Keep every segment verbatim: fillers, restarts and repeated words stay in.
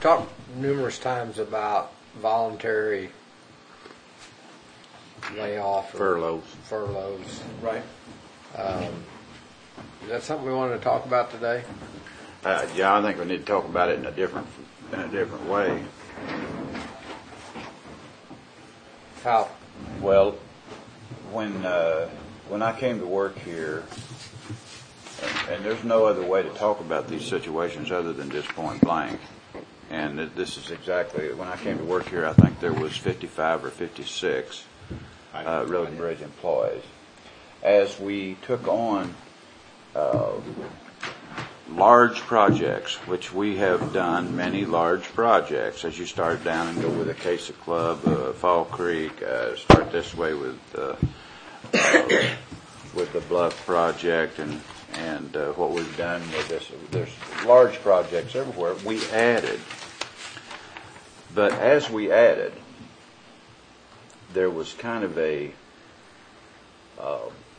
Talked numerous times about voluntary layoff or Furloughs. furloughs. Right. Um, is that something we wanted to talk about today? Uh, yeah, I think we need to talk about it in a different in a different way. How? Well, when uh, when I came to work here, and, and there's no other way to talk about these situations other than just point blank. And this is exactly when I came to work here. I think there was fifty-five or fifty-six uh, road and bridge employees. As we took on uh, large projects, which we have done many large projects, as you start down and go with the Casa Club, uh, Fall Creek, uh, start this way with uh, uh, with the Bluff project, and and uh, what we've done with this. There's large projects everywhere. We added. But as we added, there was kind of a uh,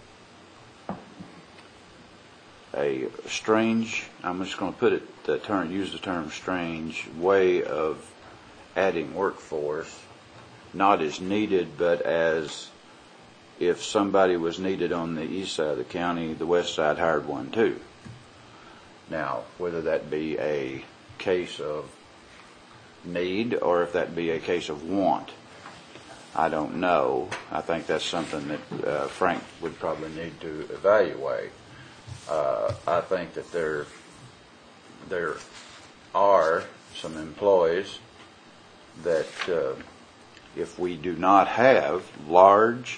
a strange, I'm just going to put it, the term, use the term strange, way of adding workforce, not as needed, but as if somebody was needed on the east side of the county, the west side hired one too. Now, whether that be a case of need or if that be a case of want, I don't know. I think that's something that uh, Frank would probably need to evaluate. Uh, I think that there there are some employees that uh, if we do not have large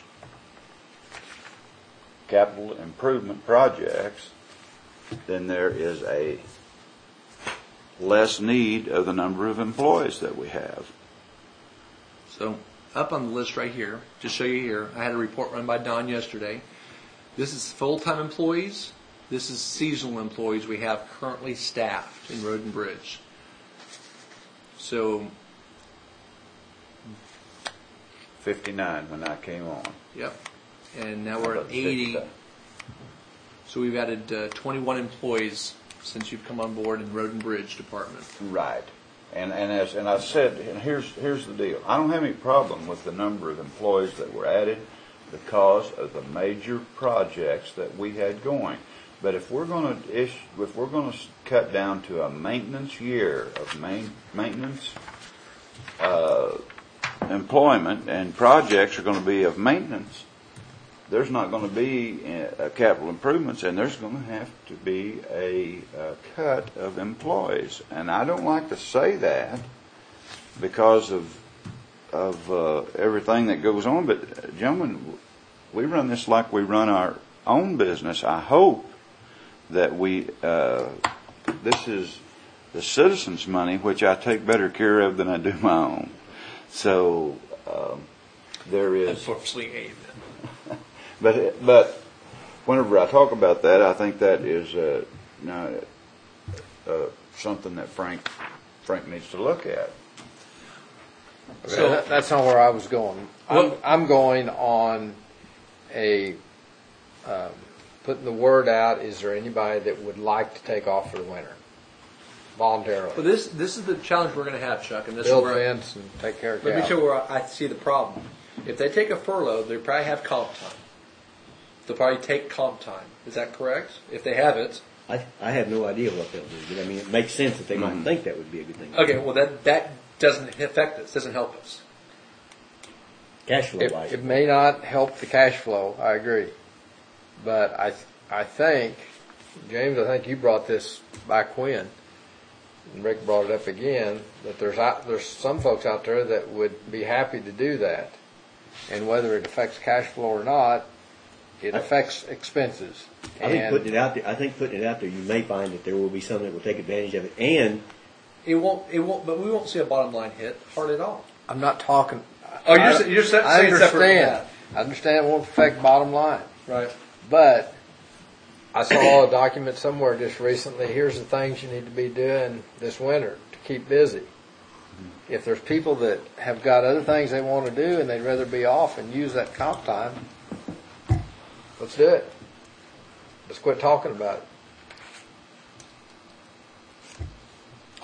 capital improvement projects, then there is a less need of the number of employees that we have. So up on the list right here, just show you here, I had a report run by Don yesterday. This is full-time employees. This is seasonal employees we have currently staffed in Road and Bridge. So, fifty-nine when I came on. yep. And now we're at eighty. So we've added uh, twenty-one employees since you've come on board in Road and Bridge Department. Right. And and as and I said, and here's here's the deal. I don't have any problem with the number of employees that were added because of the major projects that we had going. But if we're going to ish, if we're going to cut down to a maintenance year of main, maintenance uh, employment, and projects are going to be of maintenance, there's not going to be uh, capital improvements, and there's going to have to be a, a cut of employees. And I don't like to say that because of of uh, everything that goes on. But uh, gentlemen, we run this like we run our own business. I hope that we uh, this is the citizens' money, which I take better care of than I do my own. So um, there is. Unfortunately, amen. But but whenever I talk about that, I think that is uh, now, uh, something that Frank Frank needs to look at. So that, that's not where I was going. I'm, I'm going on a um, putting the word out. Is there anybody that would like to take off for the winter voluntarily? Well, this this is the challenge we're going to have, Chuck, and this Build is where fence and take care of let me cows. show you where I see the problem. If they take a furlough, they probably have comp time. They'll probably take comp time. Is that correct? If they have it. I, I have no idea what they'll do, but I mean, it makes sense that they Mm-hmm. might think that would be a good thing. Okay, well, that that doesn't affect us, doesn't help us. Cash flow It, wise. it may not help the cash flow. I agree, but I I think James, I think you brought this back when, and Rick brought it up again, that there's out, there's some folks out there that would be happy to do that, and whether it affects cash flow or not, it affects expenses. I think And putting it out there. I think putting it out there, you may find that there will be some that will take advantage of it, and It won't. It won't. But we won't see a bottom line hit hardly at all. I'm not talking. Oh, you're I, sa- you're sa- I saying separate from understand. that. I understand it won't affect bottom line. Right. But I saw a document somewhere just recently. Here's the things you need to be doing this winter to keep busy. If there's people that have got other things they want to do and they'd rather be off and use that comp time, let's do it. Let's quit talking about it.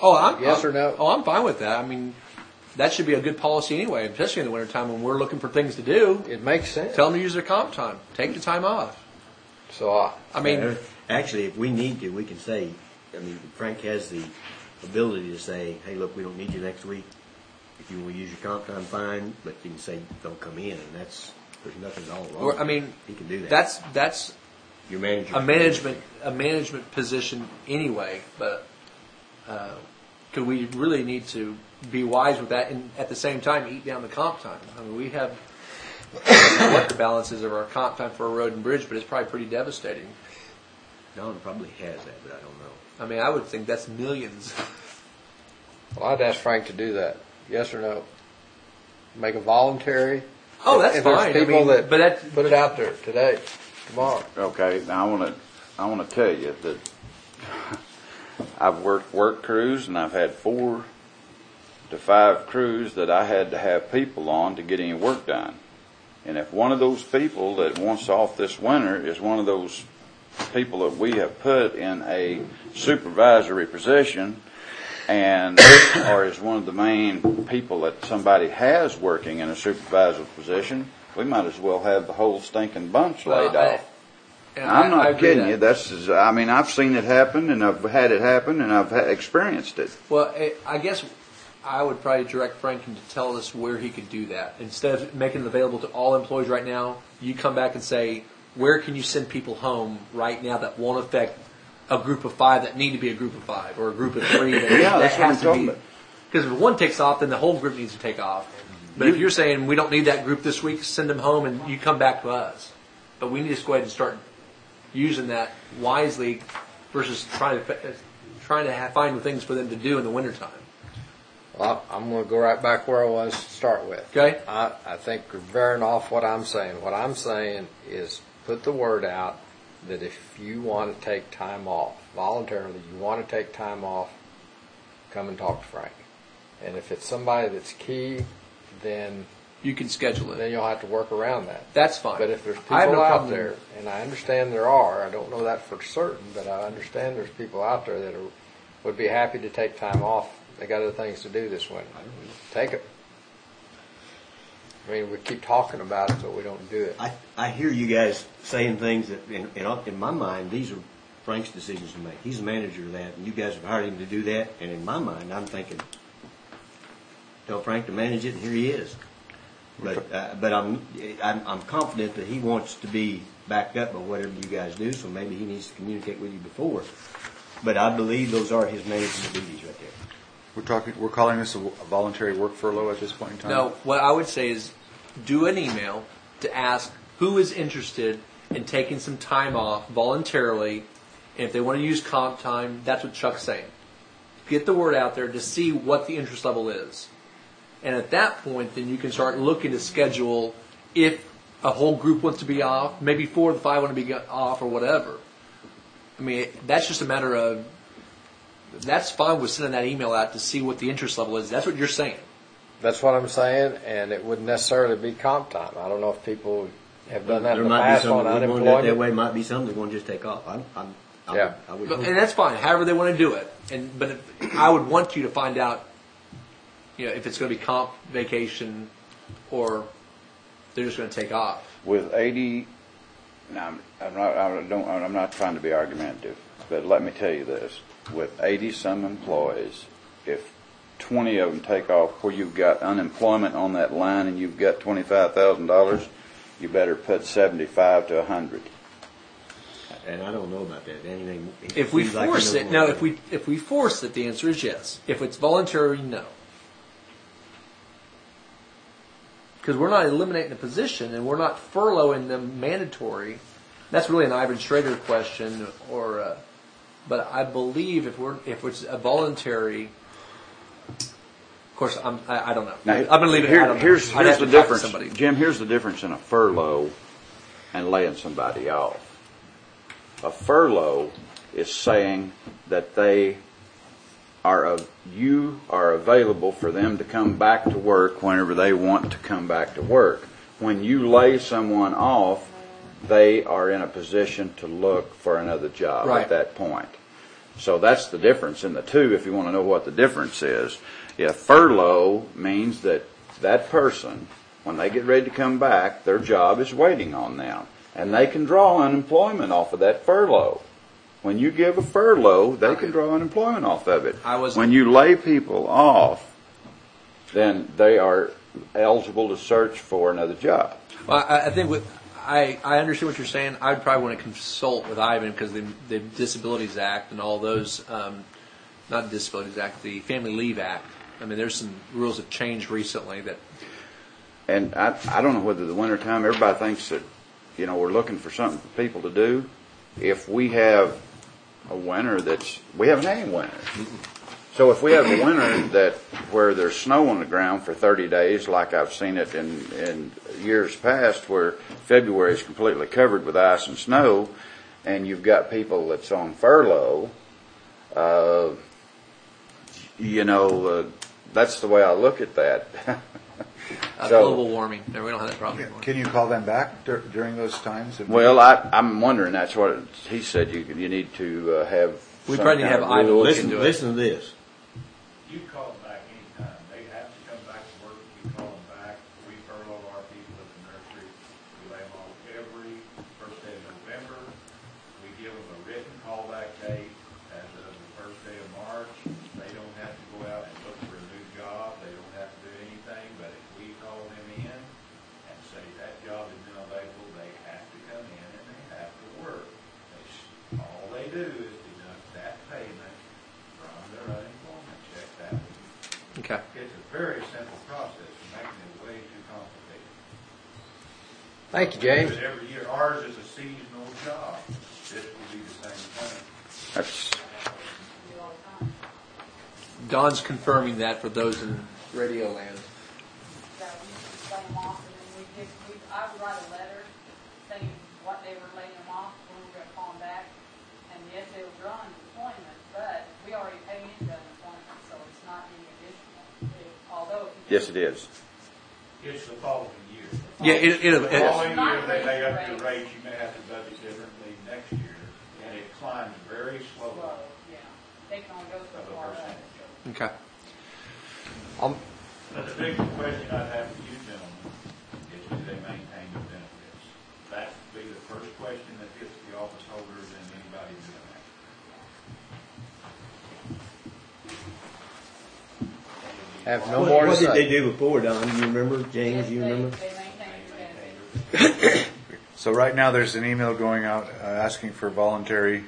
Oh, I'm, Yes I'm- or no? Oh, I'm fine with that. I mean, that should be a good policy anyway, especially in the wintertime when we're looking for things to do. It makes sense. Tell them to use their comp time. Take the time off. So I, I mean, Uh, actually, if we need to, we can say, I mean, Frank has the ability to say, hey, look, we don't need you next week. If you want to use your comp time, fine, but you can say, don't come in, and that's, there's nothing at all wrong. or, I mean, He can do that. that's that's Your manager. a management a management position anyway. But uh, could we really need to be wise with that, and at the same time eat down the comp time? I mean, we have I don't know what the balance is of our comp time for a road and bridge, but it's probably pretty devastating. Don probably has that, but I don't know. I mean, I would think that's millions. well, I'd ask Frank to do that. Yes or no? Make a voluntary. Oh, that's if there's fine. I people mean, that but that, put it out there today, tomorrow. Okay, now I want to, I want to tell you that I've worked work crews and I've had four to five crews that I had to have people on to get any work done. And if one of those people that wants off this winter is one of those people that we have put in a supervisory position and or is one of the main people that somebody has working in a supervisory position, we might as well have the whole stinking bunch well, laid I- off. and I'm I- I not agree kidding that. you. That's, I mean, I've seen it happen and I've had it happen and I've ha- experienced it. Well, I I guess I would probably direct Franklin to tell us where he could do that. Instead of making it available to all employees right now, you come back and say, where can you send people home right now that won't affect a group of five that need to be a group of five, or a group of three that, Yeah, that that's what has I'm to talking be. about. Because if one takes off, then the whole group needs to take off. But if you're saying we don't need that group this week, send them home and you come back to us. But we need to just go ahead and start using that wisely versus trying to trying to have, find things for them to do in the wintertime. Well, I'm going to go right back where I was to start with. Okay? I, I think you're veering off what I'm saying. What I'm saying is put the word out that if you want to take time off, voluntarily, you want to take time off, come and talk to Frank. And if it's somebody that's key, then You can schedule then it. you'll have to work around that. That's fine. But if there's I have people no out problem. there, and I understand there are, I don't know that for certain, but I understand there's people out there that are, would be happy to take time off. They got other things to do this winter. Take it. I mean, we keep talking about it, but we don't do it. I, I hear you guys saying things that, in, in, in my mind, these are Frank's decisions to make. He's the manager of that, and you guys have hired him to do that. And in my mind, I'm thinking, tell Frank to manage it, and here he is. But uh, but I'm, I'm I'm confident that he wants to be backed up by whatever you guys do. So maybe he needs to communicate with you before. But I believe those are his management duties right there. We're talking, we're calling this a voluntary work furlough at this point in time? No, what I would say is do an email to ask who is interested in taking some time off voluntarily, and if they want to use comp time, that's what Chuck's saying. Get the word out there to see what the interest level is. And at that point, then you can start looking to schedule if a whole group wants to be off, maybe four of the five want to be off or whatever. I mean, that's just a matter of, that's fine with sending that email out to see what the interest level is. That's what you're saying. That's what I'm saying, and it wouldn't necessarily be comp time. I don't know if people have done that There in the might be past some on that would want that unemployment. that way. Might be some that want to just take off. I'm, I'm, I Yeah. would, I would But, hope. and that's fine, however they want to do it. And but if, I would want you to find out, you know, if it's going to be comp, vacation, or they're just going to take off. With eighty, now, I'm, I'm not, I don't, I'm not trying to be argumentative, but let me tell you this. With eighty some employees, if twenty of them take off where you've got unemployment on that line and you've got twenty-five thousand dollars, you better put seventy-five to a hundred. And I don't know about that. Anything. If we seems like he force knows it, more no. than If we if we force it, the answer is yes. If it's voluntary, no. Because we're not eliminating a position and we're not furloughing them mandatory. That's really an Ivan Schrader question, or. Uh, but I believe if we're if it's a voluntary. Of course, I'm. I, I don't know. Now, I'm going to leave it. here- I don't know. Here's, I'd here's have the to talk to difference, somebody. Jim. Here's the difference in a furlough and laying somebody off. A furlough is saying that they are of, you are available for them to come back to work whenever they want to come back to work. When you lay someone off, they are in a position to look for another job Right. at that point. So that's the difference in the two, if you want to know what the difference is. Yeah, furlough means that that person, when they get ready to come back, their job is waiting on them. And they can draw unemployment off of that furlough. When you give a furlough, they can draw unemployment off of it. I was- When you lay people off, then they are eligible to search for another job. Well, I, I think with, I, I understand what you're saying. I would probably want to consult with Ivan because the, the Disabilities Act and all those, um, not the Disabilities Act, the Family Leave Act. I mean, there's some rules that changed recently that. And I, I don't know whether the winter time, everybody thinks that, you know, we're looking for something for people to do. If we have a winter that's, we haven't had any winter. So if we have a winter that where there's snow on the ground for thirty days, like I've seen it in, in years past, where February is completely covered with ice and snow, and you've got people that's on furlough, uh, you know, uh, that's the way I look at that. Uh, So- global warming. No, we don't have that problem anymore. Can you call them back dur- during those times? Well, I, I'm wondering, that's what it, he said, you, you need to uh, have We some probably need to kind have of Ivan rule. look Listen, into it. listen to this. You call them back anytime. They have to come back to work. You call them back. We furlough our people at the nursery. We lay them off every first day of November. We give them a written callback date as of the first day of March. They don't have to go out and look for a new job. They don't have to do anything. But if we call them in and say that job is now available, they have to come in and they have to work. They, s- all they do is deduct that payment from their unemployment check. That would Okay. It's a very simple process, you're making it way too complicated. Thank you, James. But every year, ours is a seasonal job. This will be the same thing. That's, Don's confirming that for those in Radio Land. that we just lay them off, and then we give, we, I would write a letter saying what they were laying them off, when we were gonna call them back. And yes, they will draw unemployment, but we already pay into unemployment, so it's not any additional. It- Although. if you- yes, it is. It's the following year. Yeah, it, it, The it, following year, they lay up your rate, you may have to budget differently next year, and it climbs very slowly Well, yeah, they can only go so of a far up. percentage. okay. Um, But the big question I'd have for you gentlemen is, do they maintain the benefits? That would be the first question that hits the office holders and anybody doing that. have no What, more to what did they say. do before, Don? Do you remember, James? Yes, You they- remember? They maintain your benefits. So right now, there's an email going out uh, asking for voluntary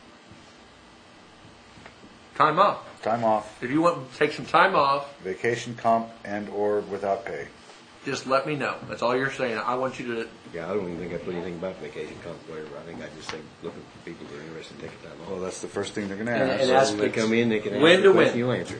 Time off. time off, If you want to take some time off, vacation comp, and/or without pay. just let me know. That's all you're saying. I want you to. Yeah, I don't even think I put anything about vacation comp, whatever. I think I just think looking for people who are interested in taking time off. Well, that's the first thing they're going to And- ask. and So ask when they it's come in, they can when ask to the when. question, you answer it.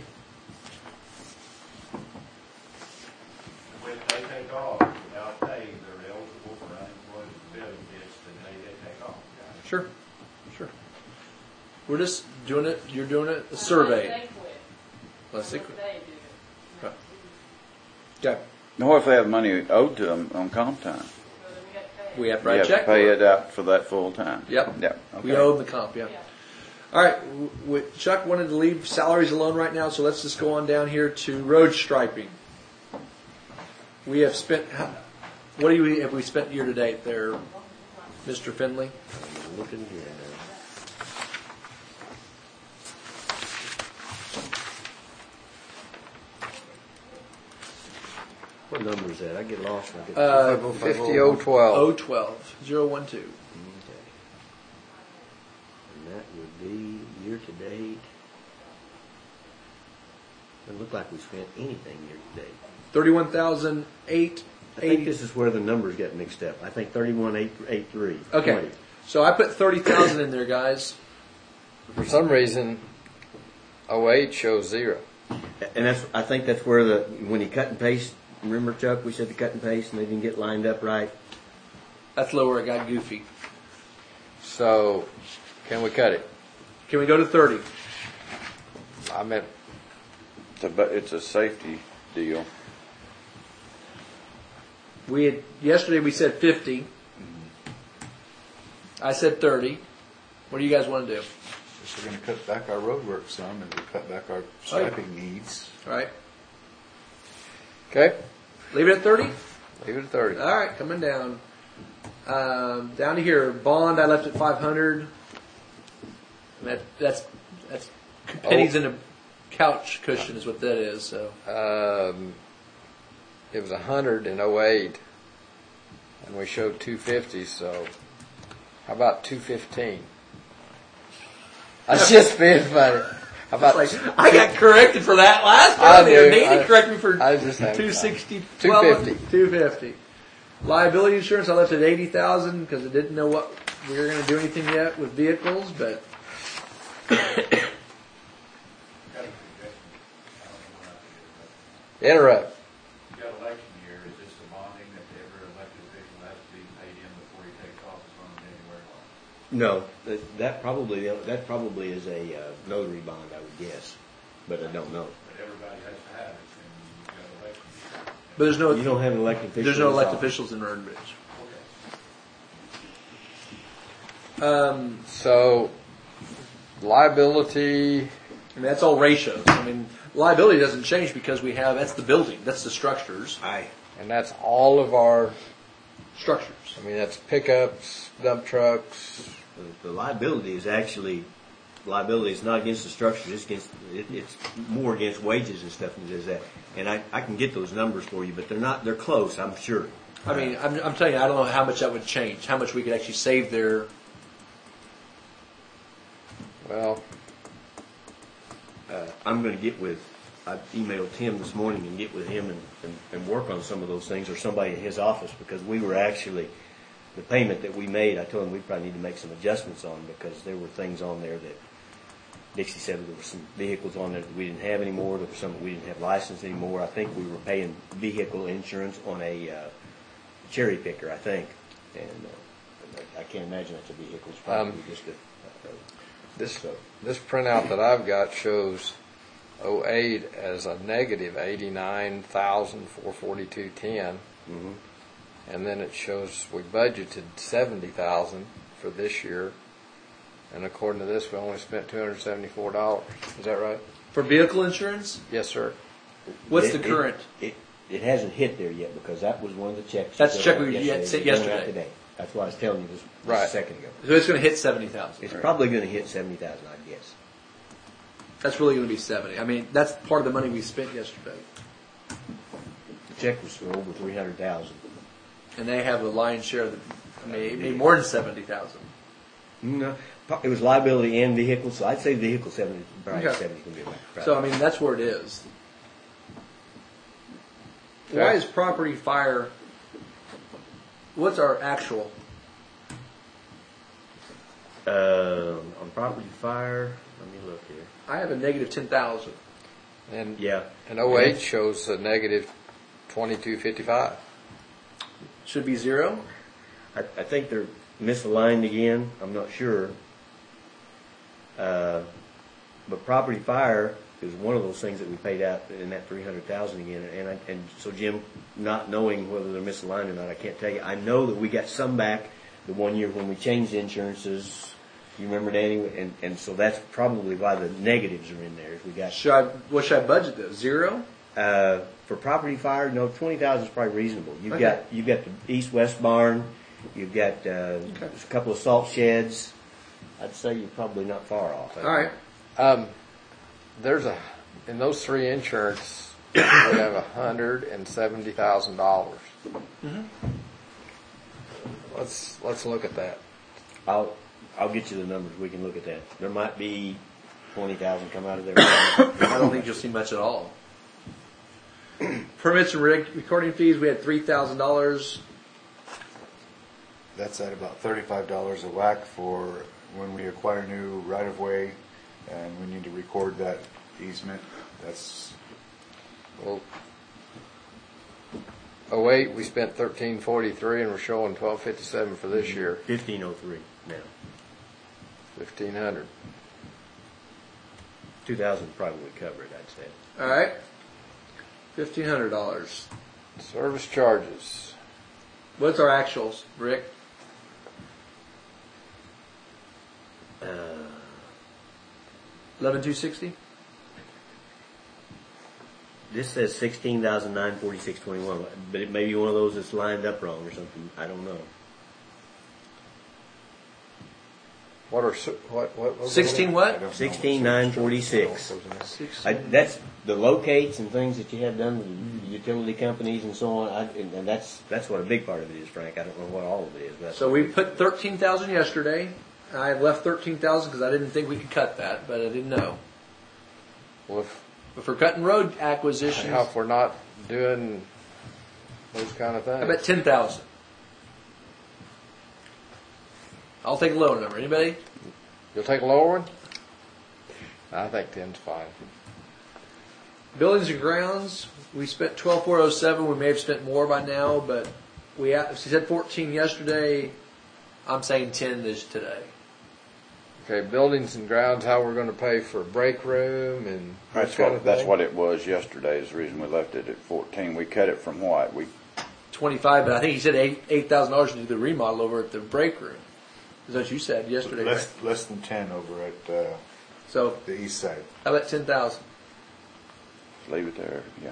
When they take off without pay, they're eligible for unemployment benefits the day they take off. Sure. Sure. We're just doing it. You're doing it. A survey. Unless they quit. Let's see. Unless they do it. Okay. Now, what if they have money owed to them on comp time? So then we got to pay. We have to You write a have to check. pay for it out for that full time. Yep. Yep. We Okay. owe the comp. Yeah. Yeah. All right. w- w- Chuck wanted to leave salaries alone right now, so let's just go on down here to road striping. We have spent. how- What do you have we spent year to date there, Mister Finley? I'm looking here now. What number is that? I get lost when I get. Uh, Fifty oh twelve. oh twelve zero one two. Okay. And that would be year to date. Doesn't look like we spent anything year to date. Thirty-one thousand eight I think eighty. this is where the numbers get mixed up. I think thirty-one eight eight three. Okay. So I put thirty thousand in there, guys. For some reason, oh eight shows zero. And that's, I think that's where the, when you cut and paste, remember Chuck, we said the cut and paste and they didn't get lined up right. That's low where it got goofy. So, can we cut it? Can we go to thirty? I meant, It's a, bu- it's a safety deal. We had yesterday we said fifty. I said thirty. What do you guys want to do? If we're gonna cut back our road work some and we cut back our striping needs. All right. Okay, Leave it at thirty? leave it at thirty. All right, coming down. Um, down to here, bond I left at five hundred. That, that's that's pennies Oh. in a couch cushion is what that is. So Um, it was a hundred in oh eight, and we showed two fifty, so how about two fifteen? That's just being funny. How about, like I got corrected for that last I time. There, knew. Danny I- corrected me for I was just having two fun. sixty, two fifty. two fifty. Liability insurance I left at eighty thousand because I didn't know what we were going to do anything yet with vehicles, but Got a suggestion. I don't know what I did, Interrupt. but you got election year, is this the bonding that every elected official has to be paid in before he takes office on January first? No, that, that probably, that probably is a uh, notary bond, I would guess, but I don't know. But everybody has to have it, and you've got election year. but there's no You don't have an elected official. there's no in this elected office. officials in Road and Bridge. Okay. Um, So, liability, I mean, that's all ratios. I mean, liability doesn't change because we have, that's the building, that's the structures. Aye. and that's all of our, Structures. I mean, that's pickups, dump trucks. The, the liability is actually, liability is not against the structure, it's against, it, it's more against wages and stuff than it is that. And I, I can get those numbers for you, but they're not, they're close, I'm sure. I mean, I'm, I'm telling you, I don't know how much that would change, how much we could actually save there. Well, Uh, I'm gonna get with, I emailed Tim this morning and get with him and, and, and work on some of those things, or somebody in his office, because we were actually, the payment that we made, I told him we probably need to make some adjustments on, because there were things on there that Dixie said there were some vehicles on there that we didn't have anymore, there were some that we didn't have licensed anymore. I think we were paying vehicle insurance on a uh, cherry picker, I think, and uh, I can't imagine that's a vehicle, it's probably Um, just a, a, this, this printout that I've got shows oh eight as a negative eighty-nine thousand four forty-two ten. mhm. And then it shows we budgeted seventy thousand for this year, and according to this, we only spent two hundred seventy-four dollars. Is that right? For vehicle insurance, Yes, sir. what's It- the it- current? It, it hasn't hit there yet, because that was one of the checks. That's the that check went we out had sent It's going out yesterday. today. That's why I was telling you this, just Right. a second ago. So it's going to hit seventy thousand. It's probably gonna hit seventy thousand, I guess. That's really going to be seventy. I mean, that's part of the money we spent yesterday. The check was for over three hundred thousand. And they have a lion's share of the, I mean, maybe more than seventy thousand. No, it was liability and vehicle, so I'd say vehicle seventy, probably Okay. seventy's gonna be about right. So, I mean, that's where it is. Why Okay. is property fire, what's our actual? Um, on property fire, let me look here. I have a negative ten thousand. And Yeah. and oh eight shows a negative twenty-two fifty-five. Should be zero. I, I think they're misaligned again, I'm not sure. Uh, but property fire is one of those things that we paid out in that three hundred thousand again, and I, and so Jim, not knowing whether they're misaligned or not, I can't tell you. I know that we got some back the one year when we changed insurances, you remember, Danny, and, and so that's probably why the negatives are in there, is we got, Should I, what should I budget though? Zero? uh, for property fire, no, twenty thousand is probably reasonable. You've Okay. got, you've got the east-west barn, you've got, uh, a couple of salt sheds. I'd say you're probably not far off. All right. Um, there's a, in those three insurance, we have a hundred and seventy thousand dollars. Let's, let's look at that. I'll, I'll get you the numbers, we can look at that. There might be twenty thousand come out of there. I don't think you'll see much at all. Permits and rec- recording fees, we had three thousand dollars. That's at about thirty-five dollars a whack for when we acquire new right-of-way and we need to record that easement. That's, Well, oh eight, we spent thirteen forty-three, and we're showing twelve fifty-seven for this year, Fifteen oh three now. fifteen hundred. Two thousand probably would cover it, I'd say. All right. Fifteen hundred dollars. Service charges. What's our actuals, Rick? Uh, Eleven two sixty? This says sixteen thousand nine forty-six twenty-one, but it may be one of those that's lined up wrong or something. I don't know. What are, su- what, what? what- Sixteen I what? don't know. Sixteen nine forty-six. Six. I, that's the locates and things that you have done with the utility companies and so on. I, and, and that's that's what a big part of it is, Frank. I don't know what all of it is. But that's So we put thirteen thousand yesterday. I left thirteen thousand because I didn't think we could cut that, but I didn't know. Well, if, But for cutting road acquisitions, how if we're not doing those kind of things? I bet ten thousand. I'll take a lower number. Anybody? You'll take a lower one? I think ten's fine. Buildings and grounds, we spent twelve four oh seven. We may have spent more by now, but we she said fourteen yesterday. I'm saying ten is today. Okay, buildings and grounds, how we're gonna pay for break room and that That's kind what, of that's thing? what it was yesterday, is the reason we left it at fourteen. We cut it from what? We, twenty-five, but I think he said eight eight thousand dollars to do the remodel over at the break room. Is that what you said yesterday? Less, right? less than ten over at, uh, So the east side. how about ten thousand? leave it there, yeah.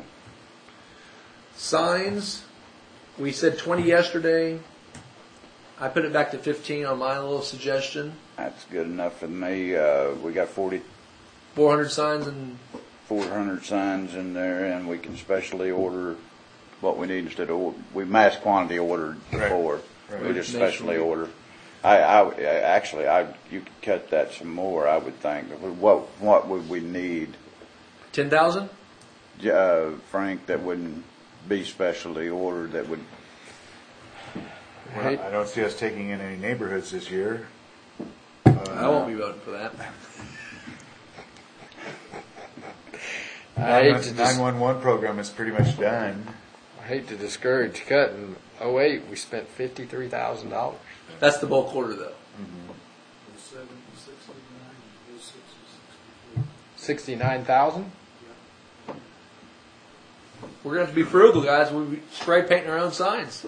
Signs, we said twenty yesterday. I put it back to fifteen on my little suggestion. That's good enough for me. Uh, we got forty-four Four hundred signs and hundred signs in there, and we can specially order what we need instead of, or- we mass quantity ordered Right. before. Right. We just Make sure specially we- order. I, I, I- actually, I, you could cut that some more, I would think. What, what would we need, ten thousand? uh, Frank, that wouldn't be specially ordered, that would, Well, I don't see us taking in any neighborhoods this year. I won't be voting for that. I hate to dis- nine one one program is pretty much done. I hate to discourage cutting. Oh eight, we spent fifty-three thousand dollars. That's the bulk order, though. Sixty-nine thousand? We're gonna have to be frugal, guys. We spray painting our own signs.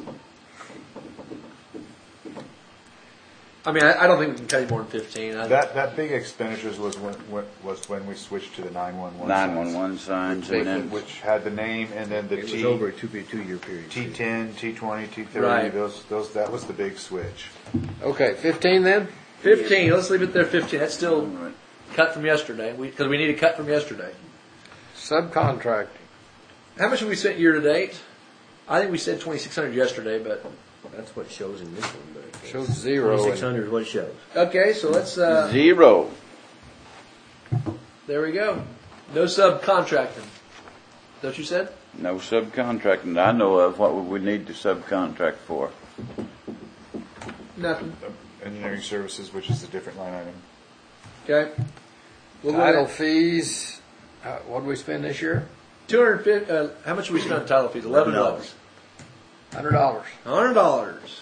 I mean, I, I don't think we can cut any more than fifteen. I, That, that big expenditures was when, when- was when we switched to the nine one one. nine-one-one signs, and then, Which had the name and then the it was T, over a two two year period. T ten, T twenty, T thirty, Right. those, those, that was the big switch. Okay, fifteen then? fifteen. Let's leave it there. Fifteen. That's still cut from yesterday. Because we, we need a cut from yesterday. Subcontracting. How much have we spent year to date? I think we said twenty-six hundred yesterday, but That's what it shows in this one. But Shows zero. twenty-six hundred is what it shows. okay. So let's. Uh, zero. there we go. No subcontracting. Is that what you said? No subcontracting that I know of. What would we need to subcontract for? Nothing. Engineering services, which is a different line item. Okay. We'll go Title ahead. fees, uh, what did we spend this year? Two hundred fifty. Uh, how much did we spend on title fees? Eleven dollars. Hundred dollars. Hundred dollars.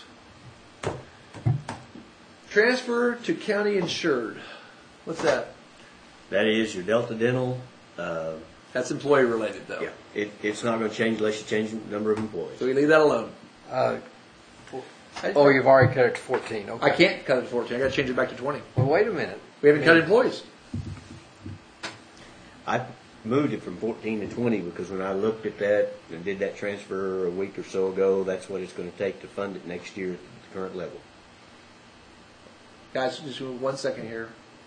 Transfer to county insured. What's that? That is your Delta Dental. Uh, That's employee related, though. yeah, it, it's not going to change unless you change the number of employees. So we leave that alone. Uh, oh, you've already cut it to fourteen, okay. I can't cut it to fourteen. I got to change it back to twenty. Well, wait a minute. We haven't cut employees. I moved it from fourteen to twenty because when I looked at that and did that transfer a week or so ago, that's what it's going to take to fund it next year at the current level. Guys, just one second here.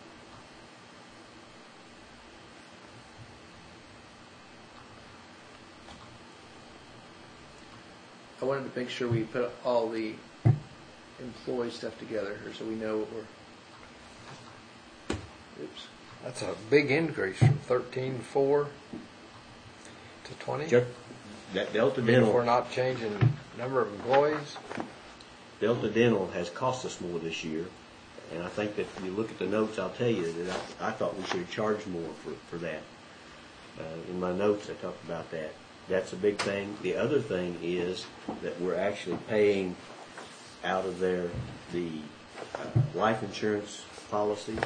I wanted to make sure we put all the employee stuff together here so we know what we're. Oops. That's a big increase from thirteen four to twenty. Just that Delta I mean, if we're Dental, not changing number of employees. Delta Dental has cost us more this year, and I think that if you look at the notes, I'll tell you that I, I thought we should have charged more for for that. Uh, in my notes, I talked about that. That's a big thing. The other thing is that we're actually paying out of there the uh, life insurance policies.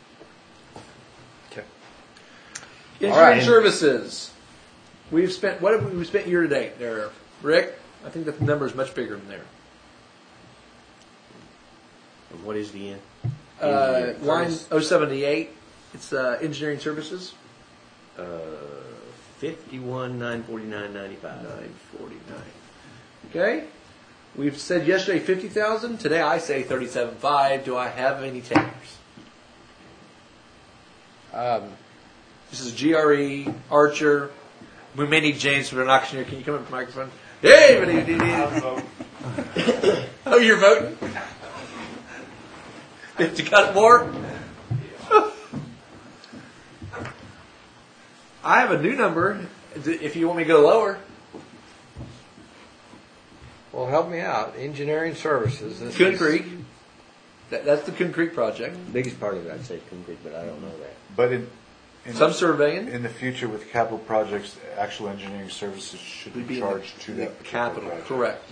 Okay. Insurance right. services. We've spent, what have we spent year to date there, Rick? I think the number is much bigger than there. And what is the end? Uh, line oh seventy-eight, It's uh, engineering services. Uh, fifty-one, nine forty-nine, ninety-five. Nine forty-nine. Okay. We've said yesterday fifty thousand. Today I say thirty-seven five. Do I have any takers? Um, This is G R E, Archer. We may need James for an auctioneer. Can you come up to the microphone? Hey, oh, you're voting? Did you got it more? I have a new number. If you want me to go lower. well, help me out. Engineering services. This Coon is- Creek. That, that's the Coon Creek project. Biggest part of it, I'd say Coon Creek, but I don't know that. But in, in, Some surveying. in the future with capital projects, actual engineering services should Would be be in the- charged to that particular Capital. project. Correct.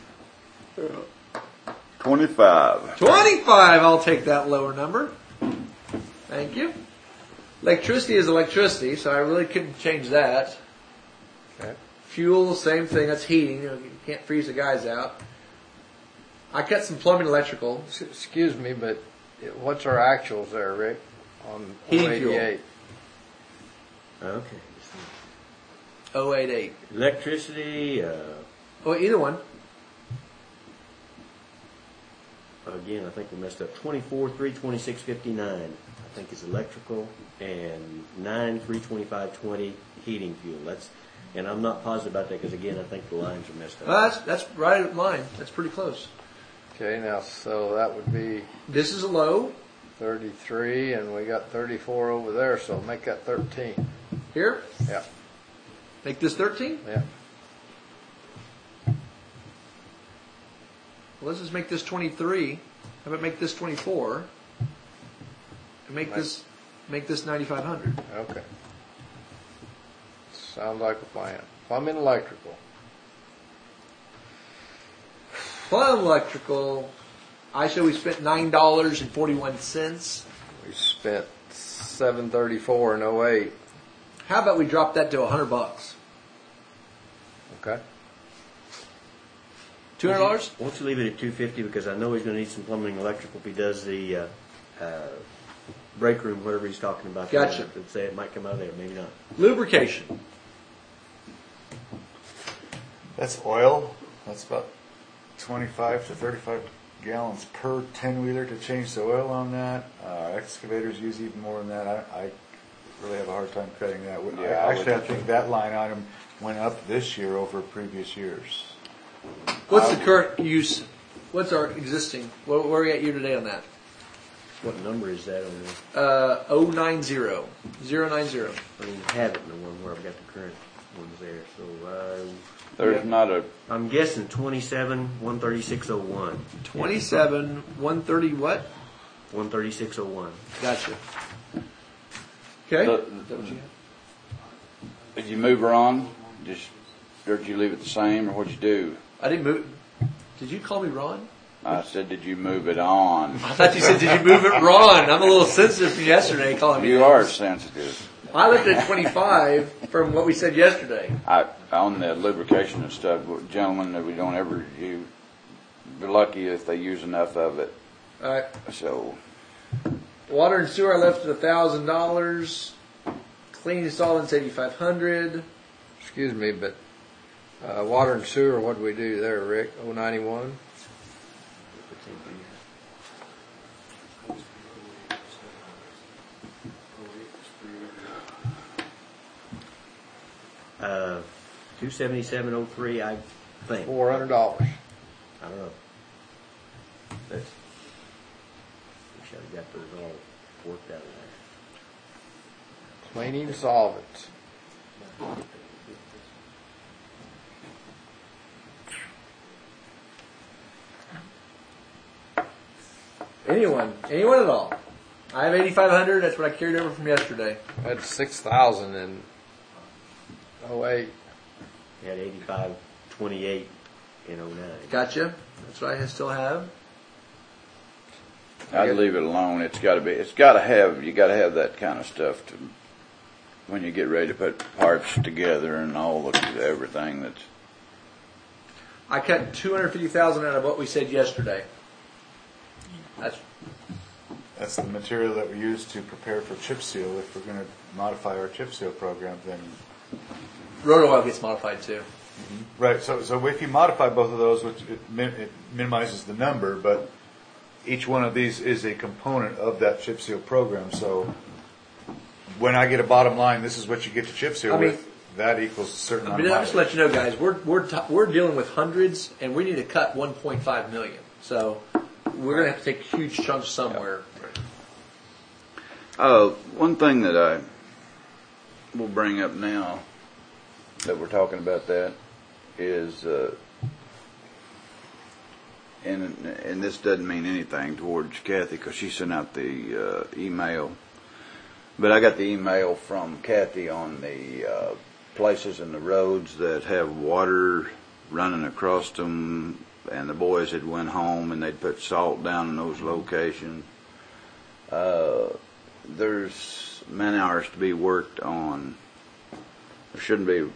Twenty-five. twenty-five. I'll take that lower number. Thank you. Electricity is electricity, so I really couldn't change that. Okay. Fuel, same thing. That's heating. You can't freeze the guys out. I cut some plumbing, electrical. S- Excuse me, but what's our actuals there, Rick? On Heating fuel. eighty-eight. Okay. oh eight eight. Electricity, uh, Oh, either one. again, I think we messed up. Twenty-four, three twenty-six, fifty-nine, I think is electrical, and nine, three twenty-five, twenty heating fuel. That's, and I'm not positive about that because again, I think the lines are messed up. Well, that's that's right at mine. That's pretty close. Okay, now, so that would be This is a low. thirty-three, and we got thirty-four over there, so make that thirteen. Here. Yeah, Make this thirteen. yeah. Well, let's just make this twenty-three. How about make this twenty-four? And make this make this ninety-five hundred. Okay. Sounds like a plan. Plumbing, electrical. Plum electrical. I show we spent nine dollars and forty-one cents. We spent seven thirty-four in oh eight. How about we drop that to a hundred bucks? Okay. Two hundred dollars. Why don't you leave it at two fifty because I know he's going to need some plumbing and electrical if he does the uh, uh, break room, whatever he's talking about. Gotcha. I'd say it might come out of there, maybe not. Lubrication. That's oil. That's about twenty-five to thirty-five gallons per ten-wheeler to change the oil on that. Uh, excavators use even more than that. I, I really have a hard time cutting that. I- Yeah, I Actually, I would- think that line item went up this year over previous years. What's the current use? What's our existing? Where, where are we at year to date on that? What number is that on this? Uh, oh nine zero. zero nine zero. I don't even have it in the one where I've got the current ones there. So uh, There's not a, I'm guessing twenty-seven, one thirty-six oh one. twenty-seven, one thirty what? one thirty-six oh one. Gotcha. Okay. The- Is that what you have? did you move her on? Just, or did you leave it the same, or what'd you do? I didn't move. Did you call me Ron? I said, did you move it on? I thought you said, did you move it Ron? I'm a little sensitive from yesterday calling me You that. are sensitive. I left it at twenty-five from what we said yesterday. I, on the lubrication and stuff, gentlemen, that we don't ever, you, be lucky if they use enough of it. All right. So, Water and sewer, I left at a thousand dollars. Cleaning solvents, eighty-five hundred. Excuse me, but uh, water and sewer, what do we do there, Rick? oh ninety-one? Uh, two seventy-seven oh three, I think. four hundred dollars. I don't know. That's, wish I'd got those all worked out. Cleaning solvents. Anyone, anyone at all. I have eighty-five hundred. That's what I carried over from yesterday. I had six thousand in oh eight. We had eighty-five twenty-eight in oh nine. Gotcha. That's what I still have. I'd leave it alone. It's gotta be, it's gotta have, you gotta have that kind of stuff to, when you get ready to put parts together and all the, everything that's, I cut two hundred fifty thousand out of what we said yesterday. That's That's the material that we use to prepare for chip seal. If we're going to modify our chip seal program, then Rotor oil gets modified too. right. So, so if you modify both of those, which it, min, it minimizes the number, but each one of these is a component of that chip seal program. So, when I get a bottom line, this is what you get to chip seal I mean- with. That equals a certain I amount mean, of I'll just let mileage. you know, guys, we're we're t- we're dealing with hundreds, and we need to cut one point five million. So we're going to have to take huge chunks somewhere. Uh, one thing that I will bring up now that we're talking about that is, uh, and and this doesn't mean anything towards Kathy because she sent out the uh, email, but I got the email from Kathy on the uh, places in the roads that have water running across them, and the boys had went home and they'd put salt down in those locations. Uh, there's man hours to be worked on. There shouldn't be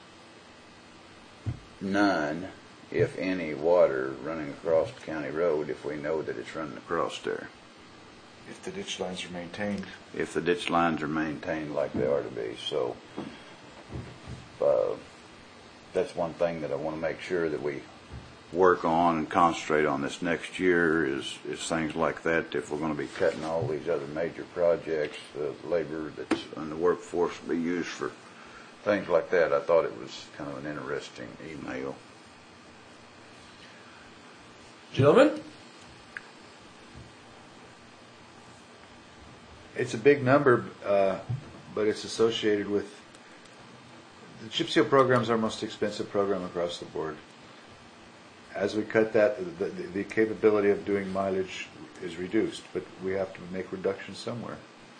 none, if any, water running across the county road if we know that it's running across there. If the ditch lines are maintained. If the ditch lines are maintained like they are to be. So uh, that's one thing that I want to make sure that we work on and concentrate on this next year is, is things like that. If we're going to be cutting all these other major projects, the labor that's in the workforce will be used for things like that. I thought it was kind of an interesting email. Gentlemen, It's a big number, uh, but it's associated with the chip seal program is our most expensive program across the board. As we cut that, the, the, the capability of doing mileage is reduced, but we have to make reductions somewhere.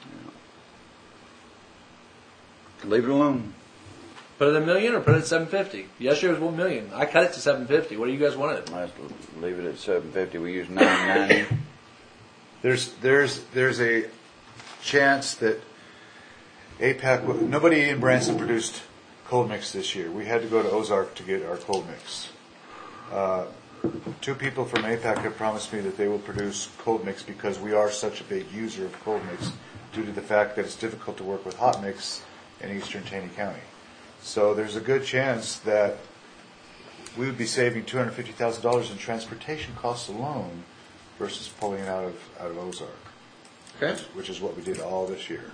Leave it alone. put it at a million or put it at seven fifty. Yesterday was one million. I cut it to seven fifty. What do you guys want it? Let's leave it at seven fifty. We use nine ninety. There's there's there's a chance that A PAC. will- Nobody in Branson produced cold mix this year. We had to go to Ozark to get our cold mix. Uh, two people from A PAC have promised me that they will produce cold mix because we are such a big user of cold mix due to the fact that it's difficult to work with hot mix in eastern Taney County. So there's a good chance that we would be saving two hundred fifty thousand dollars in transportation costs alone versus pulling it out of out of Ozark, Okay. which is what we did all this year.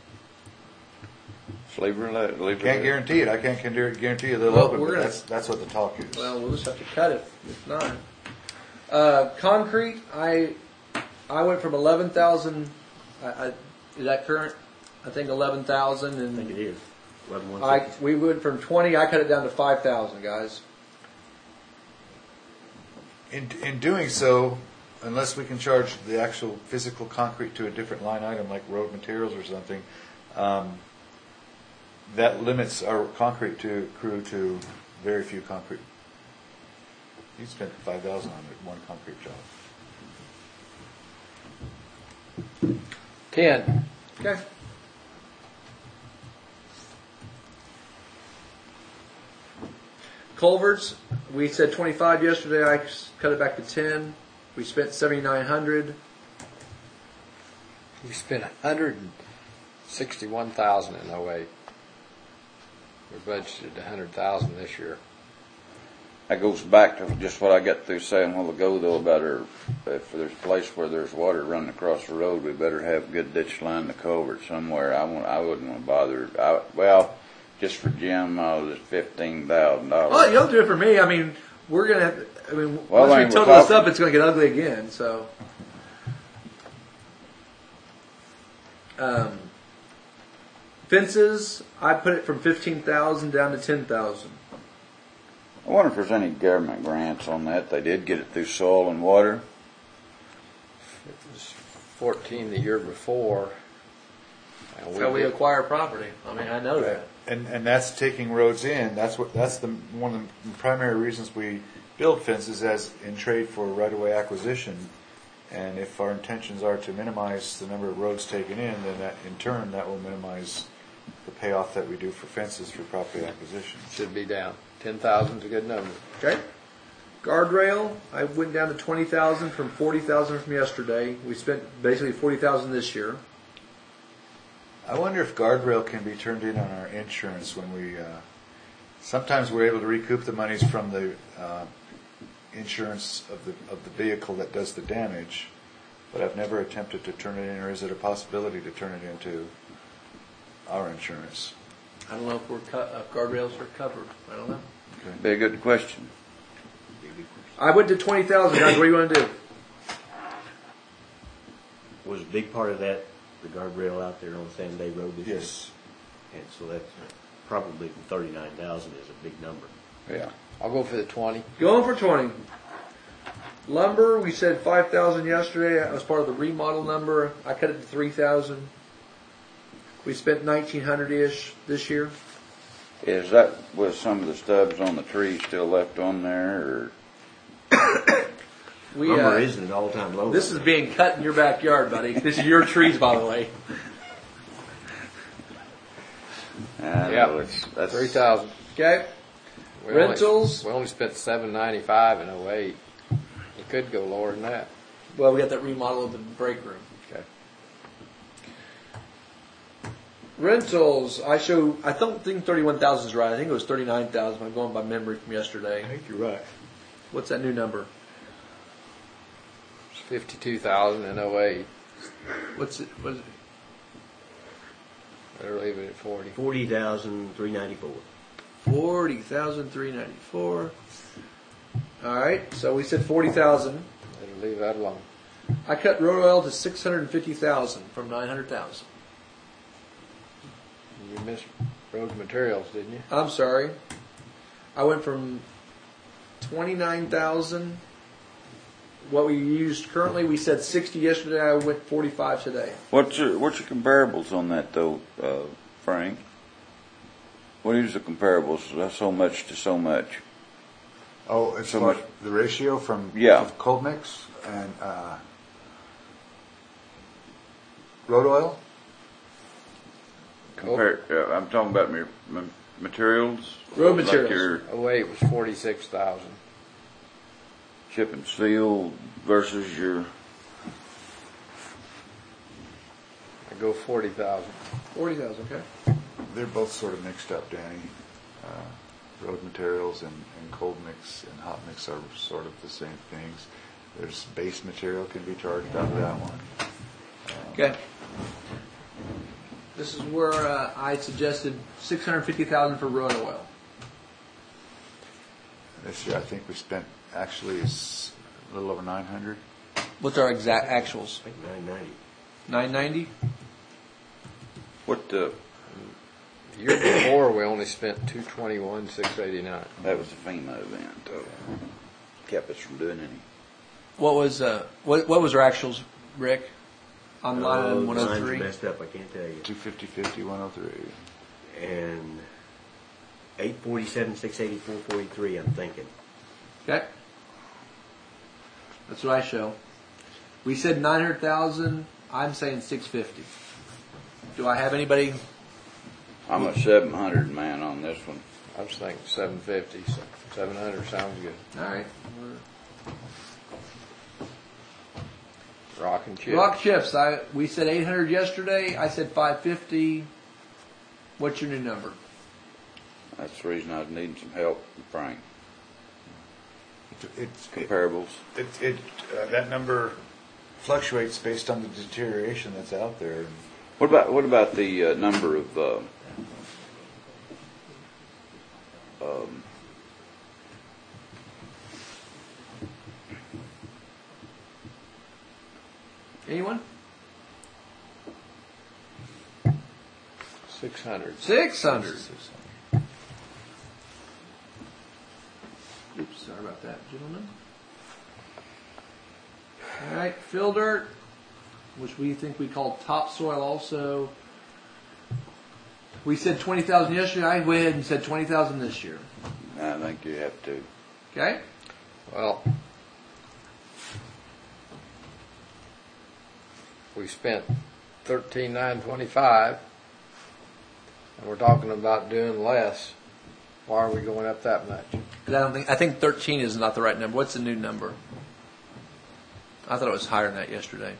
Just leave it at leave it Can't at- guarantee it. I can't can guarantee you they'll Well, open, we're but gonna- that's that's what the talk is. Well, we'll just have to cut it if not. Uh, concrete, I I went from eleven thousand. I, I, is that current? I think eleven thousand, I think and it is. eleven one I fifty. we went from twenty. I cut it down to five thousand, guys. In in doing so, unless we can charge the actual physical concrete to a different line item like road materials or something, um, that limits our concrete to crew to very few concrete. You spent five thousand on one concrete job. Ten. Okay. Culverts, we said twenty-five yesterday. I cut it back to ten. We spent seventy-nine hundred. We spent a hundred and sixty-one thousand in oh eight. We budgeted a hundred thousand this year. That goes back to just what I got through saying a while ago, though, about our, if there's a place where there's water running across the road, we better have good ditch line the culvert somewhere. I want, I wouldn't want to bother. I, well, just for Jim, I was at fifteen thousand dollars. Well, you don't do it for me. I mean, we're gonna have. I mean, Well, once I we mean, total we're this up, talking- it's gonna get ugly again. So, um, fences, I put it from fifteen thousand down to ten thousand. I wonder if there's any government grants on that. They did get it through soil and water. It was fourteen the year before. And That's how we did- acquire property. I mean, I know that. And and that's taking roads in. That's what that's the one of the primary reasons we build fences as in trade for right of way acquisition. And if our intentions are to minimize the number of roads taken in, then that in turn that will minimize the payoff that we do for fences for property acquisition. Should be down. Ten thousand's a good number. Okay. Guardrail, I went down to twenty thousand from forty thousand from yesterday. We spent basically forty thousand this year. I wonder if guardrail can be turned in on our insurance when we, uh, sometimes we're able to recoup the monies from the uh, insurance of the of the vehicle that does the damage, but I've never attempted to turn it in, or is it a possibility to turn it into our insurance? I don't know if we're co- if guardrails are covered. I don't know. Okay. Be a good question. I went to twenty thousand, guys. What do you want to do? Was a big part of that the guardrail out there on Sand Bay Road this year? Yes. And so that's probably thirty-nine thousand is a big number. Yeah. I'll go for the twenty. Going for twenty. Lumber, we said five thousand yesterday. That was part of the remodel number. I cut it to three thousand. We spent nineteen hundred ish this year. Is that with some of the stubs on the tree still left on there, or? We, Lumber uh, isn't an all-time low. this is being cut in your backyard, buddy. This is your trees, by the way. I know Yeah. it's, that's Three thousand. Okay. We only- Rentals. We only spent seven ninety-five in oh eight. It could go lower than that. Well, we got that remodel of the break room. Okay. Rentals, I show, I don't think thirty-one thousand is right. I think it was thirty-nine thousand. I'm going by memory from yesterday. I think you're right. What's that new number? It's fifty-two thousand in oh eight. What's it? What is it? Better leave it at forty. Forty thousand three ninety-four. Forty thousand three ninety-four. All right, so we said forty thousand. Better leave that alone. I cut road oil to six hundred fifty thousand from nine hundred thousand. You missed road materials, didn't you? I'm sorry. I went from twenty-nine thousand. What we used currently, we said sixty yesterday. I went forty-five today. What's your what's your comparables on that though, uh, Frank? What is the comparables? That's so much to so much. Oh, it's So what, much- the ratio from Yeah. of cold mix and uh, road oil? Compare. Uh, I'm talking about ma- ma- materials. Road like materials. your oh eight was forty-six thousand. chip and seal versus your. I go forty thousand. Forty thousand. Okay. They're both sort of mixed up, Danny. Uh, road materials and, and cold mix and hot mix are sort of the same things. There's base material can be charged out of that one. Okay. This is where uh, I suggested six hundred fifty thousand for road oil. This year, I think we spent actually is a little over nine hundred. What's our exact actuals? I think nine ninety. Nine ninety. What the? The year before, we only spent two twenty-one six eighty-nine. That was the FEMA event. Uh, kept us from doing any. What was uh what what was our actuals, Rick? On line one oh Mine's three. messed up. I can't tell you. two fifty, fifty, one oh three. And eight forty-seven, six eighty-four, forty-three. I'm thinking. Okay. That's what I show. We said nine hundred thousand. I'm saying six fifty. Do I have anybody? I'm a seven hundred man on this one. I was thinking seven fifty, so seven hundred sounds good. All right. Rock and chip. Rock chips. I we said eight hundred yesterday. I said five fifty. What's your new number? That's the reason I was needing some help from Frank. It's Comparables. It, it, uh, that number fluctuates based on the deterioration that's out there. What about what about the uh, number of uh, um, Anyone? Six hundred. Six hundred. Oops, sorry about that, gentlemen. All right, fill dirt, which we think we call topsoil also. We said twenty thousand yesterday. I went ahead and said twenty thousand this year. I think you have to. Okay? Well, we spent thirteen nine twenty-five, and we're talking about doing less. Why are we going up that much? 'Cause I don't think I think thirteen is not the right number. What's the new number? I thought it was higher than that yesterday.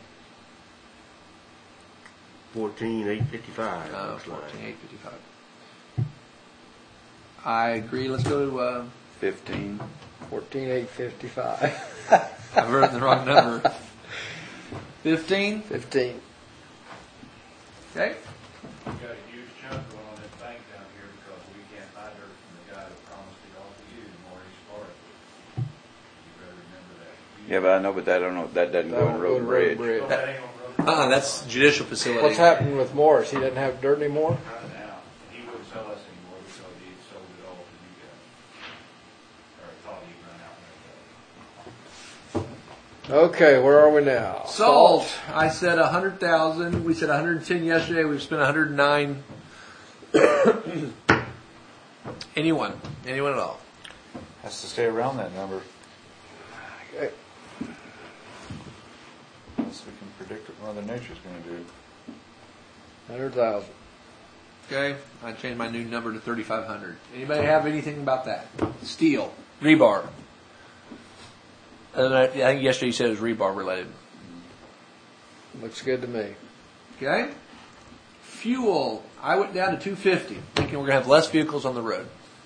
Fourteen, eight fifty-five, Uh, looks like. fourteen eight fifty five. I agree. Let's go to. Uh, Fifteen. Fourteen eight fifty-five. I've written the wrong number. Fifteen. Fifteen. Okay. We got a huge chunk going on this bank down here because we can't buy dirt from the guy that promised it all to you, Maurice Forrest. You better remember that. Yeah, but I know, but that, I don't know, that doesn't go in Road and Bridge. So that ain't on road. Uh, that's judicial facility. What's happening with Morris? He doesn't have dirt anymore? Right now, he wouldn't sell us anymore because he had sold it all to you guys. Or thought he'd run out and Okay, where are we now? Salt. I said a hundred thousand. We said a hundred and ten yesterday. We've spent a hundred and nine. Anyone? Anyone at all? Has to stay around that number. Okay. Unless we can predict what Mother Nature's going to do. Hundred thousand. Okay. I changed my new number to thirty-five hundred. Anybody have anything about that? Steel, rebar. Uh, I think yesterday you said it was rebar related. Looks good to me. Okay. Fuel. I went down to two fifty, thinking we're going to have less vehicles on the road.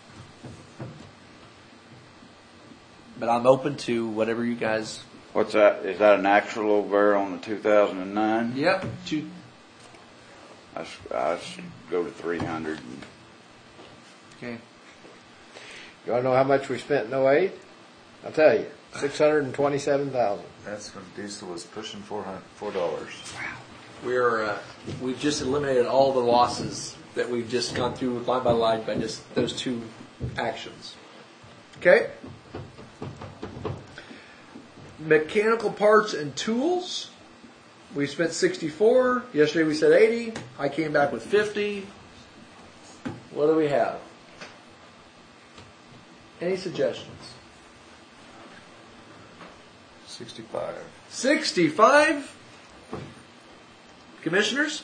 But I'm open to whatever you guys. What's that? Is that an actual over there on the two thousand nine? Yep. Two. I, s- I s- go to three hundred. Okay. You want to know how much we spent in oh eight? I'll tell you. six hundred twenty-seven thousand. That's when diesel was pushing four hundred, four dollars. We're uh, we've just eliminated all the losses that we've just gone through line by line by just those two actions. Okay. Mechanical parts and tools. We spent sixty-four. Yesterday we said eighty. I came back with fifty. What do we have? Any suggestions? sixty-five. sixty-five. Commissioners?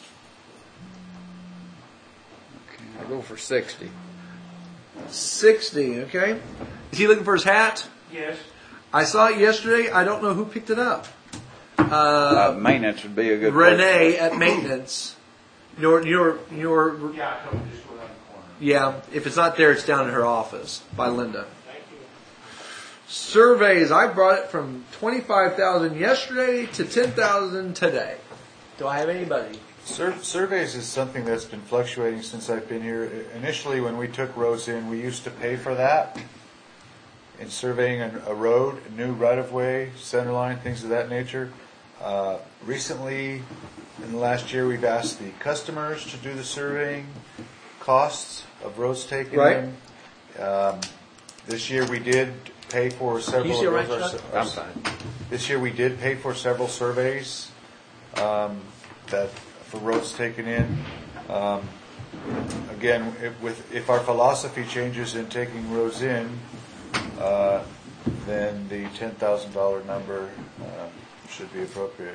I'll go for sixty. sixty, okay. Is he looking for his hat? Yes. I saw it yesterday. I don't know who picked it up. Uh, Uh, maintenance would be a good place. Renee at maintenance. Your, your, your, Yeah, I told you just go around the corner. yeah, if it's not there, it's down in her office by Linda. Thank you. Surveys, I brought it from twenty-five thousand yesterday to ten thousand today. Do I have anybody? Sur- surveys is something that's been fluctuating since I've been here. Initially, when we took roads in, we used to pay for that. In surveying a, a road, a new right-of-way, center line, things of that nature. Uh, recently, in the last year, we've asked the customers to do the surveying costs of roads taken Right. in. Um, this year, we did pay for several. Can you see it of right, those- Chuck? our- I'm fine. This year, we did pay for several surveys um, that for roads taken in. Um, again, if, with if our philosophy changes in taking roads in, uh, then the ten thousand dollar number uh, should be appropriate.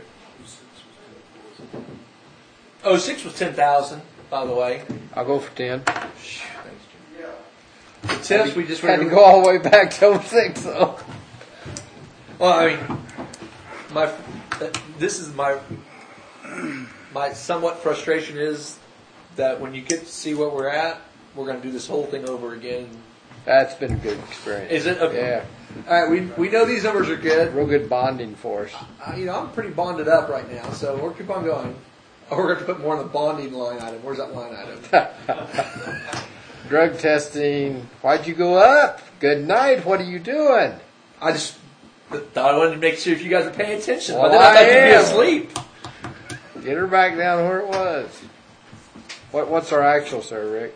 Oh, six was ten thousand, by the way. I'll go for ten. Thanks, Jim. The tips, we just Had to went- go all the way back to oh six, though. Well, I mean, my this is my my somewhat frustration is that when you get to see what we're at, we're going to do this whole thing over again. That's been a good experience. Is it? Okay. Yeah. All right, we we know these numbers are good. Real good bonding for us. Uh, you know, I'm pretty bonded up right now, so we'll keep on going. Oh, we're going to put more on the bonding line item. Where's that line item? Drug testing. Why'd you go up? Good night. What are you doing? I just thought I wanted to make sure if you guys are paying attention. Well, but then I thought I you'd be am. asleep. Get her back down where it was. What What's our actual, sir, Rick?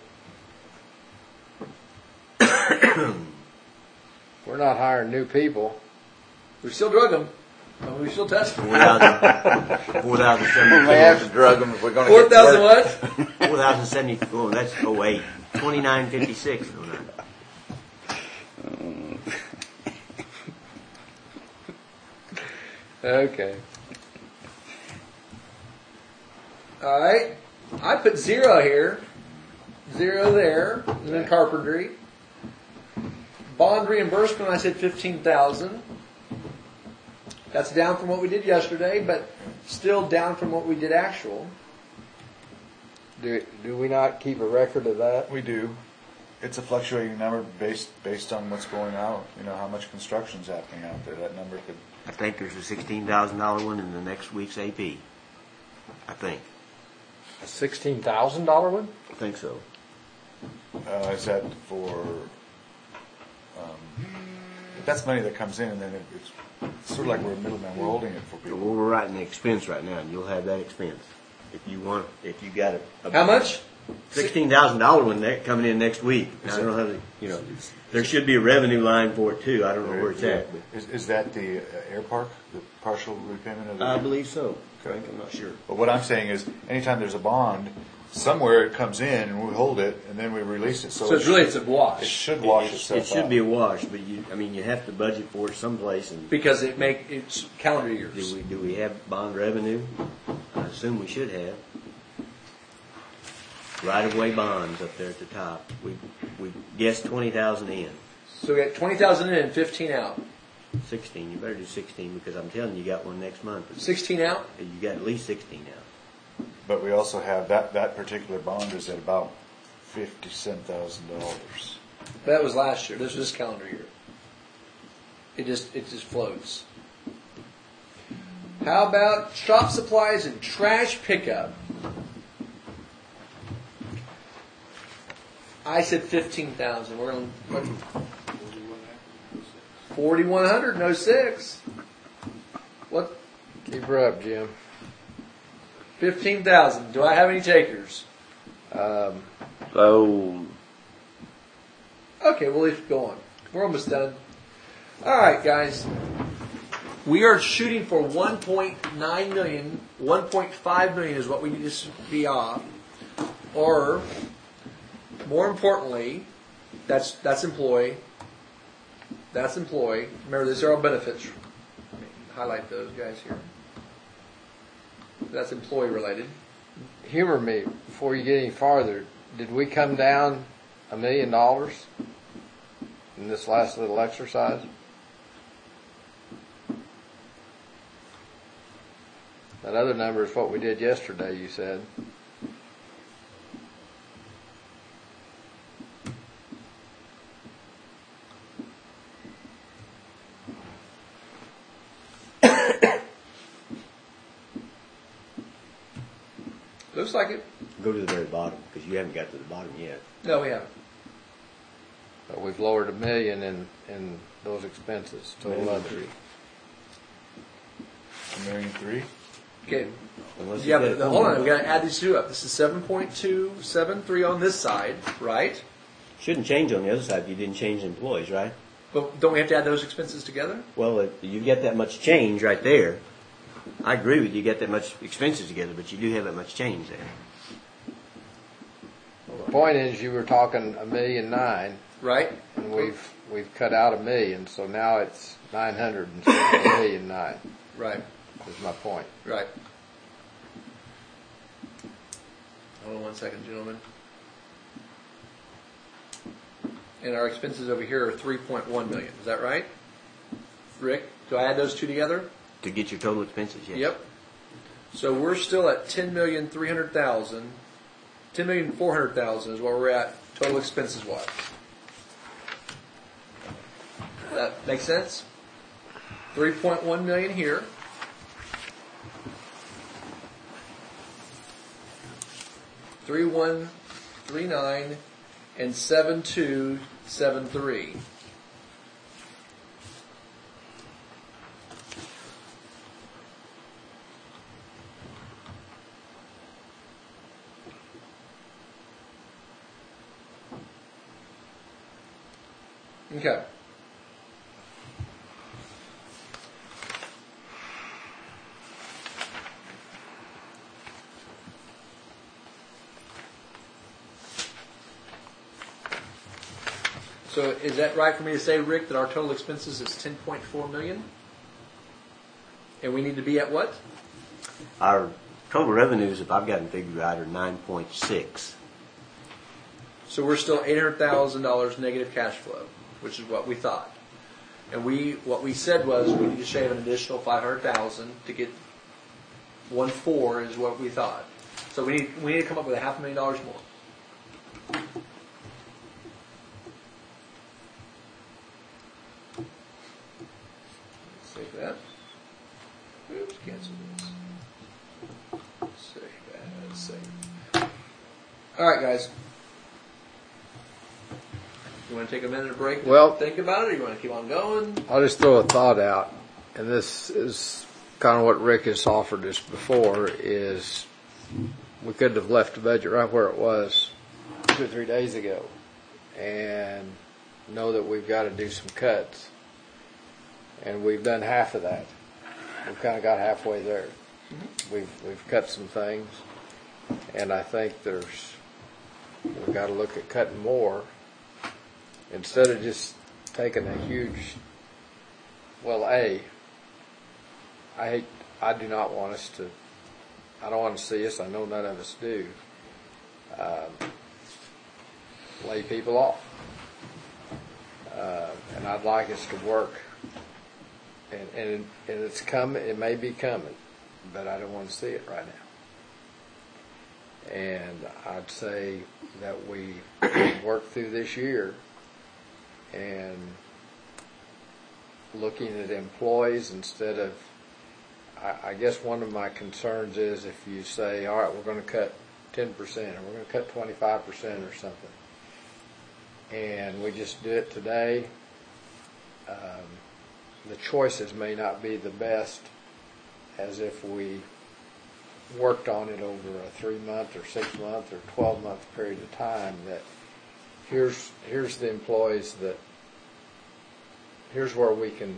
We're not hiring new people. We still drug them. And we still test them. Four thousand, four thousand We seventy, may have to drug them if we're going to Four get thousand work. what? four thousand seventy, oh, that's oh eight. Twenty-nine fifty-six, oh nine. Okay. All right. I put zero here, zero there, and then carpentry. Bond reimbursement, I said fifteen thousand. That's down from what we did yesterday, but still down from what we did actual. Do, do we not keep a record of that? We do. It's a fluctuating number based based on what's going out. You know how much construction's happening out there. That number could. I think there's a sixteen thousand dollar one in the next week's A P. I think. A sixteen thousand dollar one? I think so. Uh, is that for? Um, that's money that comes in, and then it, it's, it's sort of like we're a middleman. We're holding it for Well, people. we're writing the expense right now, and you'll have that expense if you want. If you got a, a How much? Sixteen thousand dollar one ne- coming in next week. Now, I don't know how to, you know. There should be a revenue line for it too. I don't know where it's at, but Is, is that the uh, air park, the partial repayment of the? I believe so. Frank, I'm not sure. But what I'm saying is, anytime there's a bond, somewhere it comes in and we hold it and then we release it. So, So it's it really, should- it's a wash. It should wash It- itself It should out. be a wash, but you, I mean, you have to budget for it someplace. And Because it make, it's calendar do years. we do we have bond revenue? I assume we should have. Right-of-way bonds up there at the top. We we guessed twenty thousand in. So we got twenty thousand in and fifteen out. Sixteen. You better do sixteen because I'm telling you, you got one next month. sixteen out? You got at least sixteen out. But we also have, that, that particular bond is at about fifty-seven thousand dollars. That was last year. This was this calendar year. It just, it just floats. How about shop supplies and trash pickup? I said fifteen thousand. We're on forty-one hundred, no six. What? Keep her up, Jim. Fifteen thousand. Do I have any takers? Um, So, Okay, we'll leave it going. We're almost done. All right, guys. We are shooting for one point nine million. one point five million is what we need to be off. Or, more importantly, that's that's employee. That's employee. Remember, these are all benefits. Let me highlight those guys here. That's employee related. humor me before you get any farther. Did we come down a million dollars in this last little exercise? That other number is what we did yesterday, you said. Looks like it. Go to the very bottom because you haven't got to the bottom yet. No, we haven't. But we've lowered a million in, in those expenses, total Million other. three. A million three? Okay. Unless Yeah, you but got- hold on. We've got to add these two up. This is seven point two seven three on this side, right? Shouldn't change on the other side if you didn't change employees, right? But don't we have to add those expenses together? Well, if you get that much change right there. I agree with you, you get that much expenses together, but you do have that much change there. The point is, you were talking a million nine, Right? and we've, we've cut out a million, so now it's nine hundred instead of a million nine, Right. is my point. Right. Hold on one second, gentlemen. And our expenses over here are three point one million. Is that right? Rick, do I add those two together? To get your total expenses, yes. Yep. So we're still at ten million three hundred thousand. Ten million four hundred thousand is where we're at total expenses wise. That makes sense? Three point one million here. Three one three nine and seven two seven three. Okay. So is that right for me to say, Rick, that our total expenses is ten point four million? And we need to be at what? Our total revenues, if I've gotten figured right, are nine point six. So we're still eight hundred thousand dollars negative cash flow. which is what we thought. And we, what we said was we need to shave an additional five hundred thousand to get one four is what we thought. So we need, we need to come up with a half a million dollars more. Save that. Oops, cancel this. Save that, save. All right, guys. You want to take a minute of break? Well- think about it, or you want to keep on going? I'll just throw a thought out, and this is kind of what Rick has offered us before, is we could have left the budget right where it was two or three days ago and know that we've got to do some cuts. And we've done half of that. We've kind of got halfway there. We've, we've cut some things, and I think there's, we've got to look at cutting more instead of just taking a huge, well, A, I hate, I do not want us to, I don't want to see us, I know none of us do, um, lay people off. Uh, and I'd like us to work, and, and, and it's coming, it may be coming, but I don't want to see it right now. And I'd say that we work through this year and looking at employees instead of, I, I guess one of my concerns is if you say, all right, we're going to cut ten percent or we're going to cut twenty-five percent or something, and we just do it today, um, the choices may not be the best as if we worked on it over a three-month or six-month or twelve-month period of time, that here's here's the employees that, here's where we can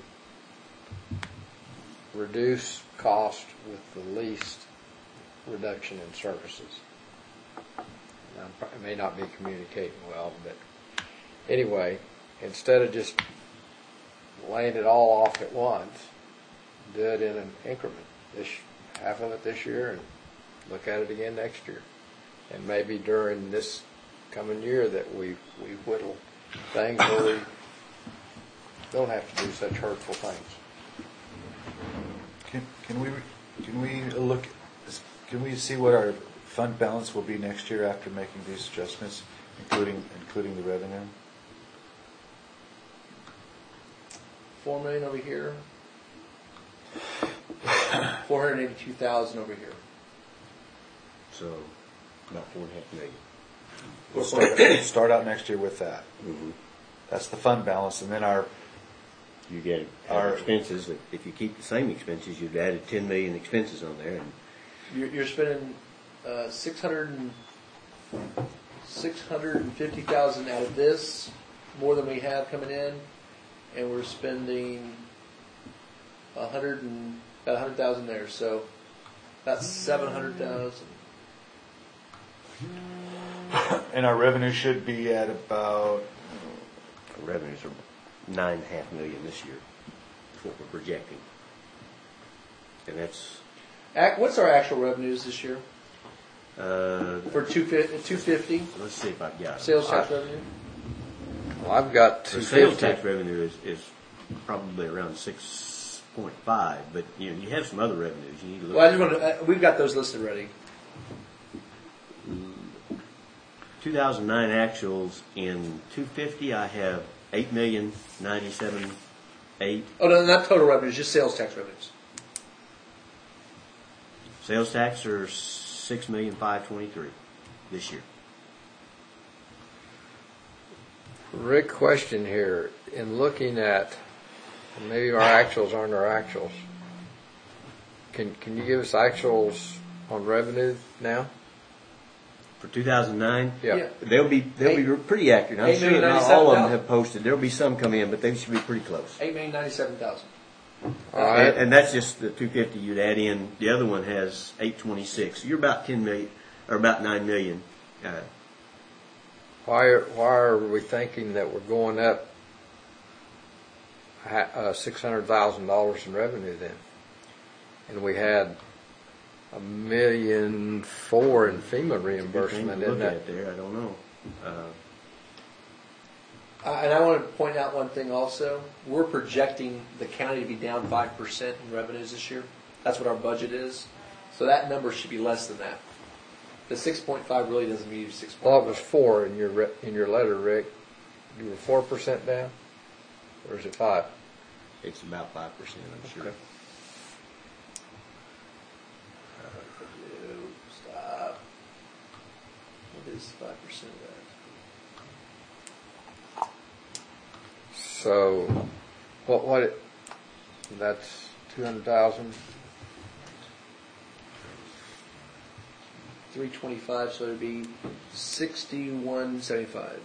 reduce cost with the least reduction in services. Now, I may not be communicating well, but anyway, instead of just laying it all off at once, do it in an increment. This half of it this year and look at it again next year. And maybe during this coming year that we, we whittle things where we don't have to do such hurtful things. Can, can we, can we look, can we see what our fund balance will be next year after making these adjustments, including, including the revenue? Four million over here. Four hundred eighty-two thousand over here. So, about four and a half million. We'll start, start out next year with that. Mm-hmm. That's the fund balance, and then our, You get Our- our expenses. If you keep the same expenses, you've added ten million expenses on there, and You're, you're spending uh, six hundred and six hundred and fifty thousand out of this, more than we have coming in, and we're spending a hundred and about a hundred thousand there. So that's seven hundred thousand. and our revenue should be at about, our revenues are nine and a half million this year. That's what we're projecting, and that's Ac- What's our actual revenues this year uh, for two fifty let's see if I've got it. sales tax revenue? Well, I've got The two sales fifty. tax revenue is, is probably around six point five, but you know you have some other revenues. You need to look. Well, I just want to. Uh, we've got those listed ready. two thousand nine actuals in two fifty. I have eight million ninety-seven eight. Oh no, not total revenues, just sales tax revenues. Sales tax are six million five twenty-three this year. Rick, question here. In looking at, maybe our actuals aren't our actuals. Can can you give us actuals on revenue now? For two thousand nine, Yeah. Yeah. they'll be they'll be pretty accurate. I'm eight sure million not all of them ninety-seven have posted. There'll be some come in, but they should be pretty close. Eight million ninety-seven thousand. All right. And, and that's just the two fifty you'd add in. The other one has eight twenty-six. So you're about ten million, or about nine million. Uh, Why are, why are we thinking that we're going up ha- uh, six hundred thousand dollars in revenue then? And we had a million four in FEMA reimbursement Look in at that. it there. I don't know. Uh, Uh, and I want to point out one thing also. We're projecting the county to be down five percent in revenues this year. That's what our budget is. So that number should be less than that. The six point five really doesn't mean six point five. Well, it was four in your, re- in your letter, Rick. You were four percent down? Or is it five? It's about five percent, I'm sure. Okay. Stop. What is five percent of that? So, what, what, it, that's two hundred thousand? three twenty-five, so it'd be sixty-one seventy-five.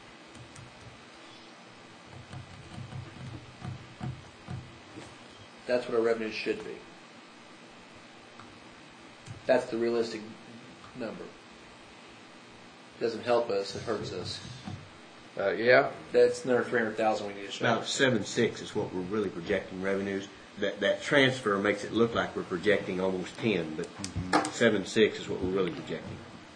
That's what our revenues should be. That's the realistic number. Doesn't help us, it hurts us. Uh, yeah, That's another three hundred thousand we need to show. About seven six is what we're really projecting revenues. That that transfer makes it look like we're projecting almost ten, but seven six is what we're really projecting.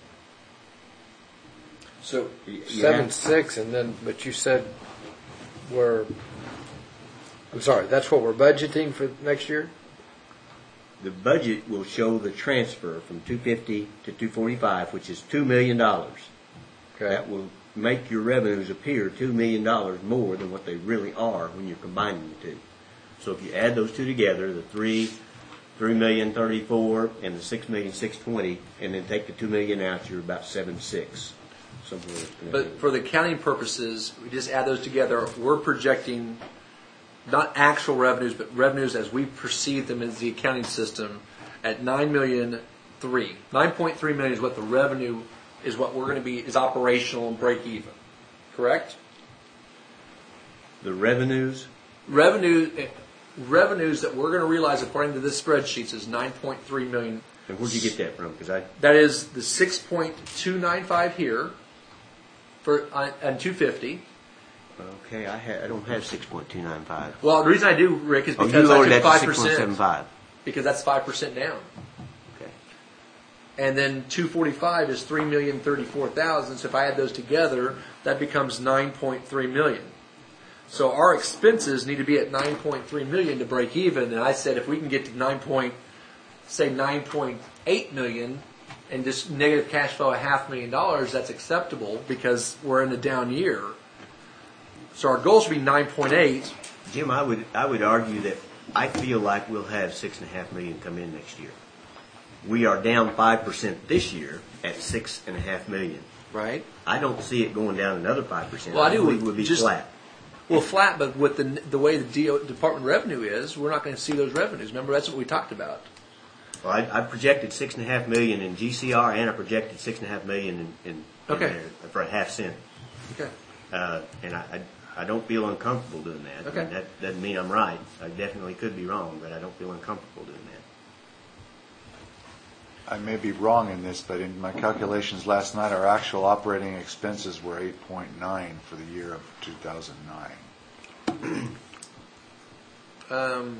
So, You- you seven, have- six, and then, but you said we're, I'm sorry, that's what we're budgeting for next year? The budget will show the transfer from two fifty to two forty-five, which is two million dollars. Okay. That will make your revenues appear two million dollars more than what they really are when you're combining the two. So if you add those two together, the three, three million thirty-four, and the six million six twenty, and then take the two million out, you're about seven six. Somewhere. in that but for the counting purposes, we just add those together. We're projecting not actual revenues, but revenues as we perceive them as the accounting system at nine million three. Nine point three million is what the revenue is. What we're going to be is operational and break even. Correct? The revenues, Revenue eh, revenues that we're going to realize according to this spreadsheet is nine point three million. and where'd you get that from? Because I, That is the six point two nine five here for uh, and two fifty. okay, I ha I don't have six point two nine five. Well, the reason I do, Rick, is Oh, you because I lowered took that to five six point seven percent. five. Because that's five percent down. Okay. And then two forty-five is three million thirty-four thousand. So if I add those together, that becomes nine point three million. So our expenses need to be at nine point three million to break even. And I said if we can get to nine point, say nine point eight million, and just negative cash flow a half million dollars, that's acceptable because we're in a down year. So our goal should be nine point eight. Jim, I would I would argue that I feel like we'll have six and a half million come in next year. We are down five percent this year at six and a half million. Right. I don't see it going down another five percent. Well, I do. believe it would be Just- flat. Well, flat, but with the the way the D O, Department of Revenue is, we're not going to see those revenues. Remember, that's what we talked about. Well, I, I projected six and a half million in G C R, and I projected six and a half million in, in, Okay. in there for a half cent. Okay. Uh, and I, I, I don't feel uncomfortable doing that. Okay. I mean, that doesn't mean I'm right. I definitely could be wrong, but I don't feel uncomfortable doing that. I may be wrong in this, but in my calculations last night, our actual operating expenses were eight point nine for the year of two thousand nine. Um,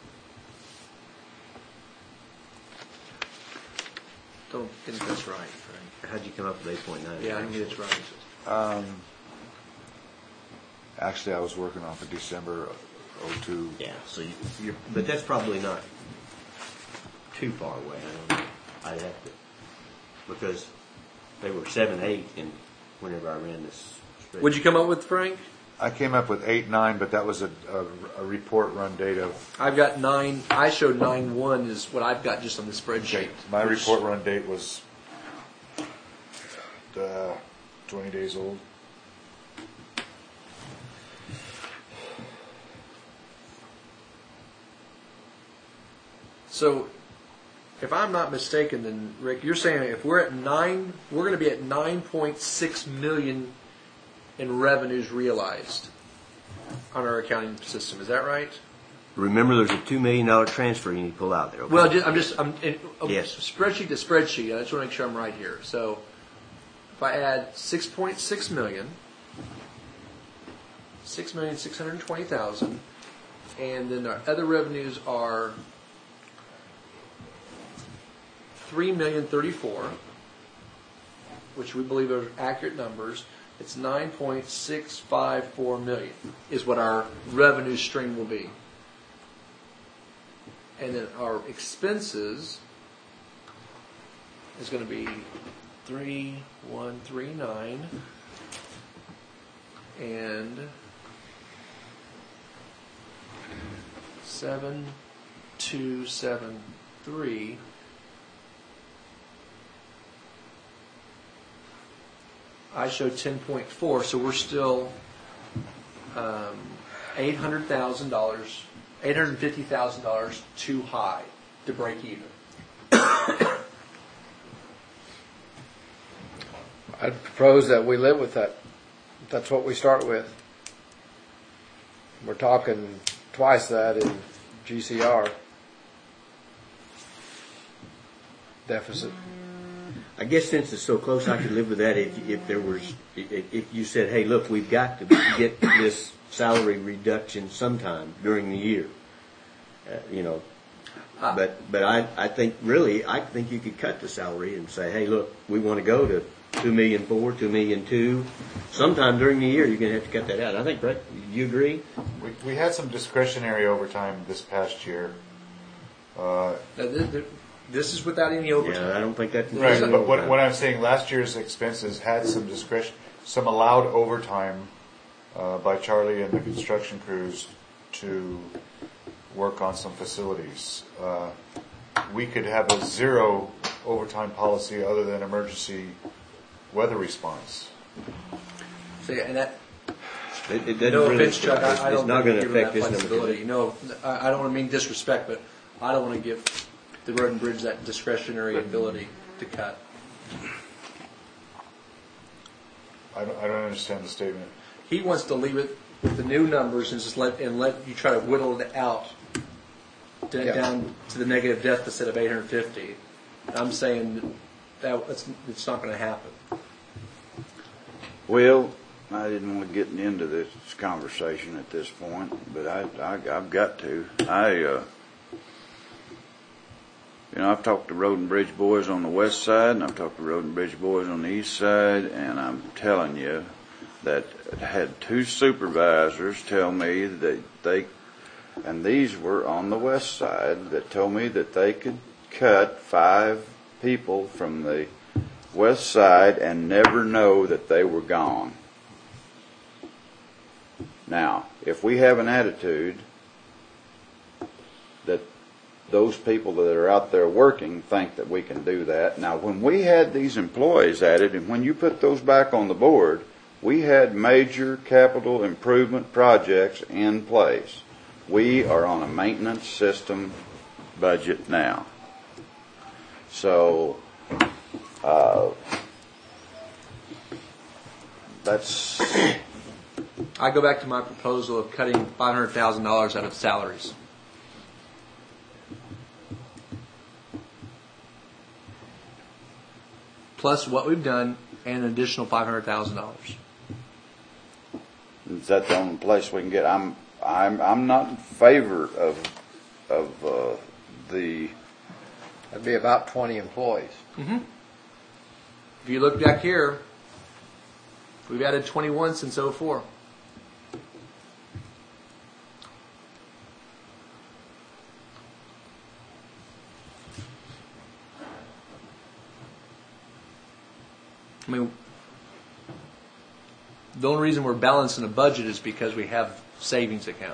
don't think that's right, Frank. How'd you come up with eight point nine? Yeah, I think it's right. Um, actually, I was working on for December oh two. Yeah, so you, you're, but that's probably not too far away. I don't know. I'd have to, because they were seven, eight, and whenever I ran this spreadsheet. What'd you come up with, Frank? I came up with eight nine, but that was a, a, a report run date of. I've got nine. I showed nine one is what I've got just on the spreadsheet. My Which- report run date was uh, twenty days old. So, if I'm not mistaken, then Rick, you're saying if we're at nine, we're going to be at nine point six million in revenues realized on our accounting system. Is that right? Remember, there's a two million dollar transfer you need to pull out there. Okay? Well, ju- I'm just I'm in, um, Yes. spreadsheet to spreadsheet. I just want to make sure I'm right here. So, if I add six point six million, six million six hundred twenty thousand, and then our other revenues are three million thirty-four, which we believe are accurate numbers. It's nine point six five four million is what our revenue stream will be. And then our expenses is going to be three one three nine and seven two seven three. I showed ten point four, so we're still um, eight hundred thousand dollars, eight hundred fifty thousand dollars too high to break even. I'd propose that we live with that. That's what we start with. We're talking twice that in G C R deficit. I guess since it's so close, I could live with that if, if there was, if, if you said, hey, look, we've got to get this salary reduction sometime during the year. Uh, you know, but, but I, I think really, I think you could cut the salary and say, hey, look, we want to go to two million four, two million two. Sometime during the year, you're going to have to cut that out. I think, Brett, you agree? We, we had some discretionary overtime this past year. Uh, Now, this, this is without any overtime. Yeah, I don't think that. Right, but what, what I'm saying, last year's expenses had some discretion, some allowed overtime uh, by Charlie and the construction crews to work on some facilities. Uh, we could have a zero overtime policy other than emergency weather response. So, yeah, and that, It, it doesn't no really, offense, Chuck, I, I it's don't not want going to to give them affect that this number. flexibility. No, I, I don't want to mean disrespect, but I don't want to give the road and bridge that discretionary ability to cut. I don't, I don't understand the statement. He wants to leave it with the new numbers and just let and let you try to whittle it out to, Yeah. down to the negative deficit of eight hundred fifty. I'm saying that it's, it's not going to happen. Well, I didn't want to get into this conversation at this point, but I, I, I've got to. I, uh, you know, I've talked to Road and Bridge boys on the west side, and I've talked to Road and Bridge boys on the east side, and I'm telling you that I had two supervisors tell me that they, and these were on the west side, that told me that they could cut five people from the west side and never know that they were gone. Now, if we have an attitude that those people that are out there working think that we can do that. Now, when we had these employees added, and when you put those back on the board, we had major capital improvement projects in place. We are on a maintenance system budget now. So, uh, that's... I go back to my proposal of cutting five hundred thousand dollars out of salaries. Plus what we've done and an additional five hundred thousand dollars. Is that the only place we can get? I'm I'm I'm not in favor of of uh, the. That'd be about twenty employees. Mm-hmm. If you look back here, we've added twenty-one since oh four. I mean, the only reason we're balancing a budget is because we have savings account.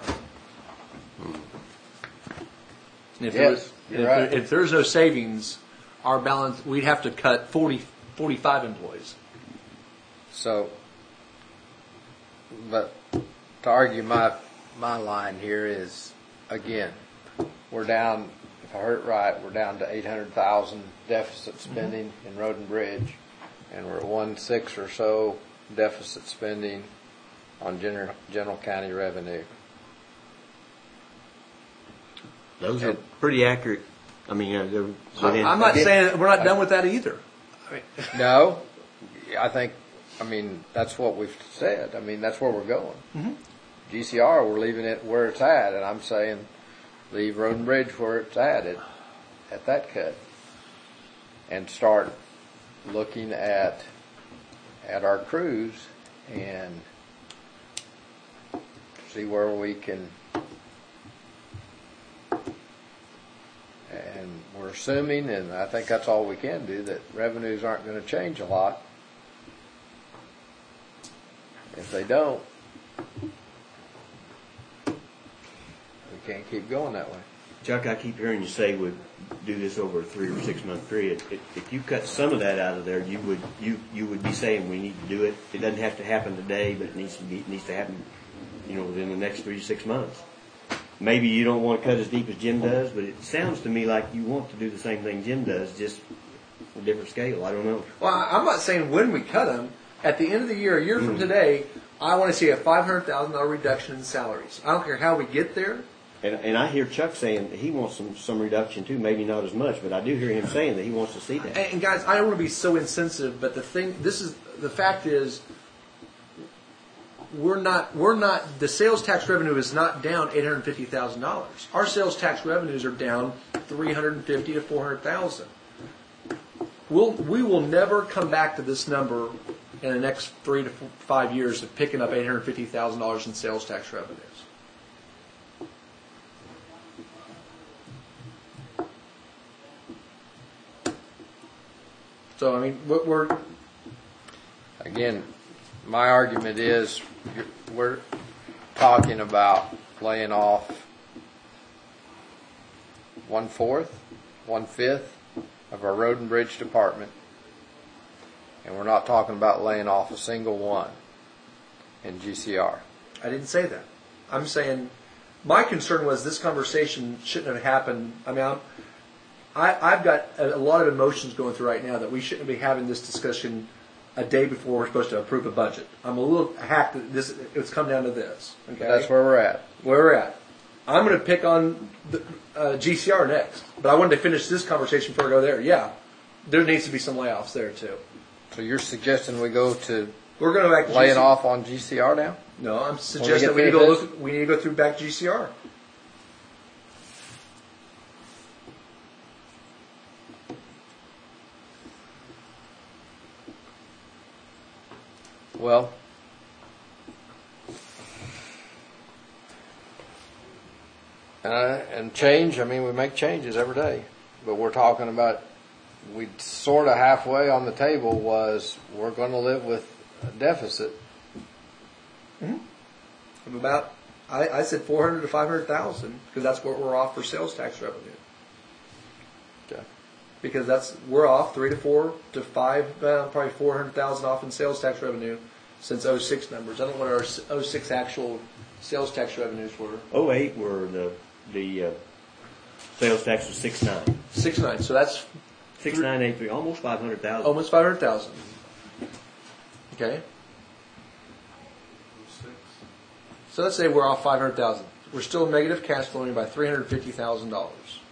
And if, there Yes, was, you're if, right. there, if there's no savings, our balance, we'd have to cut forty, forty-five employees. So, but to argue my my line here is, again, we're down. If I heard it right, we're down to eight hundred thousand deficit spending in Road and Bridge, and we're at one six or so deficit spending on general general county revenue. Those are pretty accurate. I mean, uh, they're within- I'm not saying we're not done with that either. I mean, No, I think. I mean, that's what we've said. I mean, that's where we're going. Mm-hmm. G C R, we're leaving it where it's at, and I'm saying leave Road and Bridge where it's at, at, at that cut, and start looking at at our crews and see where we can. And we're assuming, and I think that's all we can do, that revenues aren't going to change a lot. If they don't, we can't keep going that way. Chuck, I keep hearing you say we'd do this over a three or six month period. If, if you cut some of that out of there, you would you you would be saying we need to do it. It doesn't have to happen today, but it needs to be it needs to happen, you know, within the next three to six months. Maybe you don't want to cut as deep as Jim does, but it sounds to me like you want to do the same thing Jim does, just a different scale. I don't know. Well, I'm not saying when we cut them. At the end of the year, a year from today, I want to see a five hundred thousand dollars reduction in salaries. I don't care how we get there. And, and I hear Chuck saying that he wants some, some reduction too, maybe not as much, but I do hear him saying that he wants to see that. And, and guys, I don't want to be so insensitive, but the thing, this is, the fact is, we're not, we're not, the sales tax revenue is not down eight hundred fifty thousand dollars. Our sales tax revenues are down three hundred fifty to four hundred thousand. We'll, we will never come back to this number in the next three to four, five years of picking up eight hundred fifty thousand dollars in sales tax revenues. So, I mean, we're... Again, my argument is we're talking about laying off one-fourth, one-fifth of our road and bridge department, and we're not talking about laying off a single one in G C R. I didn't say that. I'm saying my concern was this conversation shouldn't have happened. I mean, I'm, I, I've got a, a lot of emotions going through right now that we shouldn't be having this discussion a day before we're supposed to approve a budget. I'm a little hacked that this, it's come down to this. Okay, That's where we're at. Where we're at. I'm going to pick on the, uh, G C R next, but I wanted to finish this conversation before I go there. Yeah, there needs to be some layoffs there too. So you're suggesting we go to We're going to go back to laying G C R. off on G C R now? No, I'm suggesting we we, get need to go through look. We need to go through back G C R. Well, uh, and change, I mean, we make changes every day, but we're talking about, we sort of halfway on the table was we're going to live with a deficit. Of about, I, I said four hundred to five hundred thousand because that's what we're off for sales tax revenue. Okay. Because that's we're off three to four to five, uh, probably four hundred thousand off in sales tax revenue since oh six numbers. I don't know what our oh six actual sales tax revenues were. oh eight were the the uh, sales tax was six nine. Six nine. So that's Six nine eight three, almost five hundred thousand. almost five hundred thousand. Okay. So let's say we're off five hundred thousand. We're still negative cash flowing by three hundred fifty thousand dollars.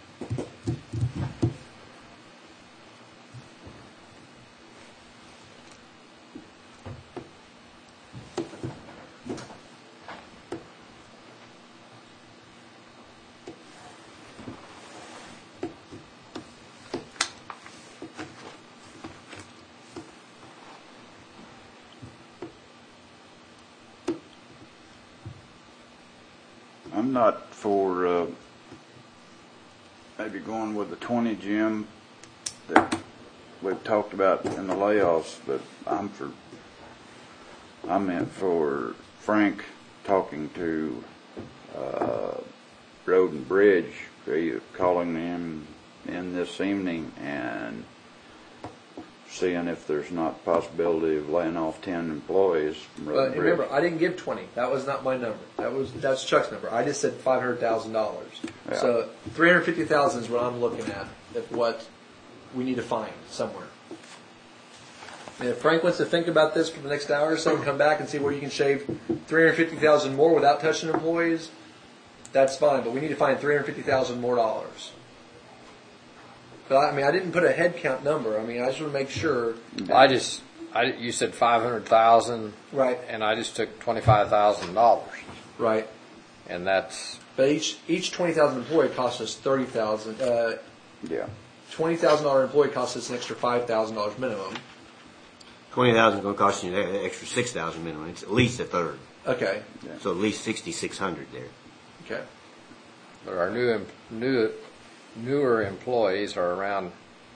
I'm not for uh, maybe going with the twenty, Jim, that we've talked about in the layoffs, but I'm for, I meant for Frank talking to uh, Road and Bridge, calling them in this evening and seeing if there's not possibility of laying off ten employees from Road But and Bridge. remember, I didn't give twenty. That was not my number. That was that's Chuck's number. I just said five hundred thousand dollars. Yeah. So three hundred fifty thousand is what I'm looking at. Of what we need to find somewhere. And if Frank wants to think about this for the next hour or so and come back and see where you can shave three hundred fifty thousand more without touching employees, that's fine. But we need to find three hundred fifty thousand more dollars. But I mean, I didn't put a head count number. I mean, I just want to make sure. I just, I, you said five hundred thousand, Right. and I just took twenty-five thousand dollars, Right. and that's, But each each twenty thousand employee costs us thirty thousand. Uh, Yeah. twenty thousand dollar employee costs us an extra five thousand dollars minimum. Twenty thousand is going to cost you an extra six thousand minimum. It's at least a third. Okay, So at least sixty-six hundred there. okay. But our new, em- new, newer employees are around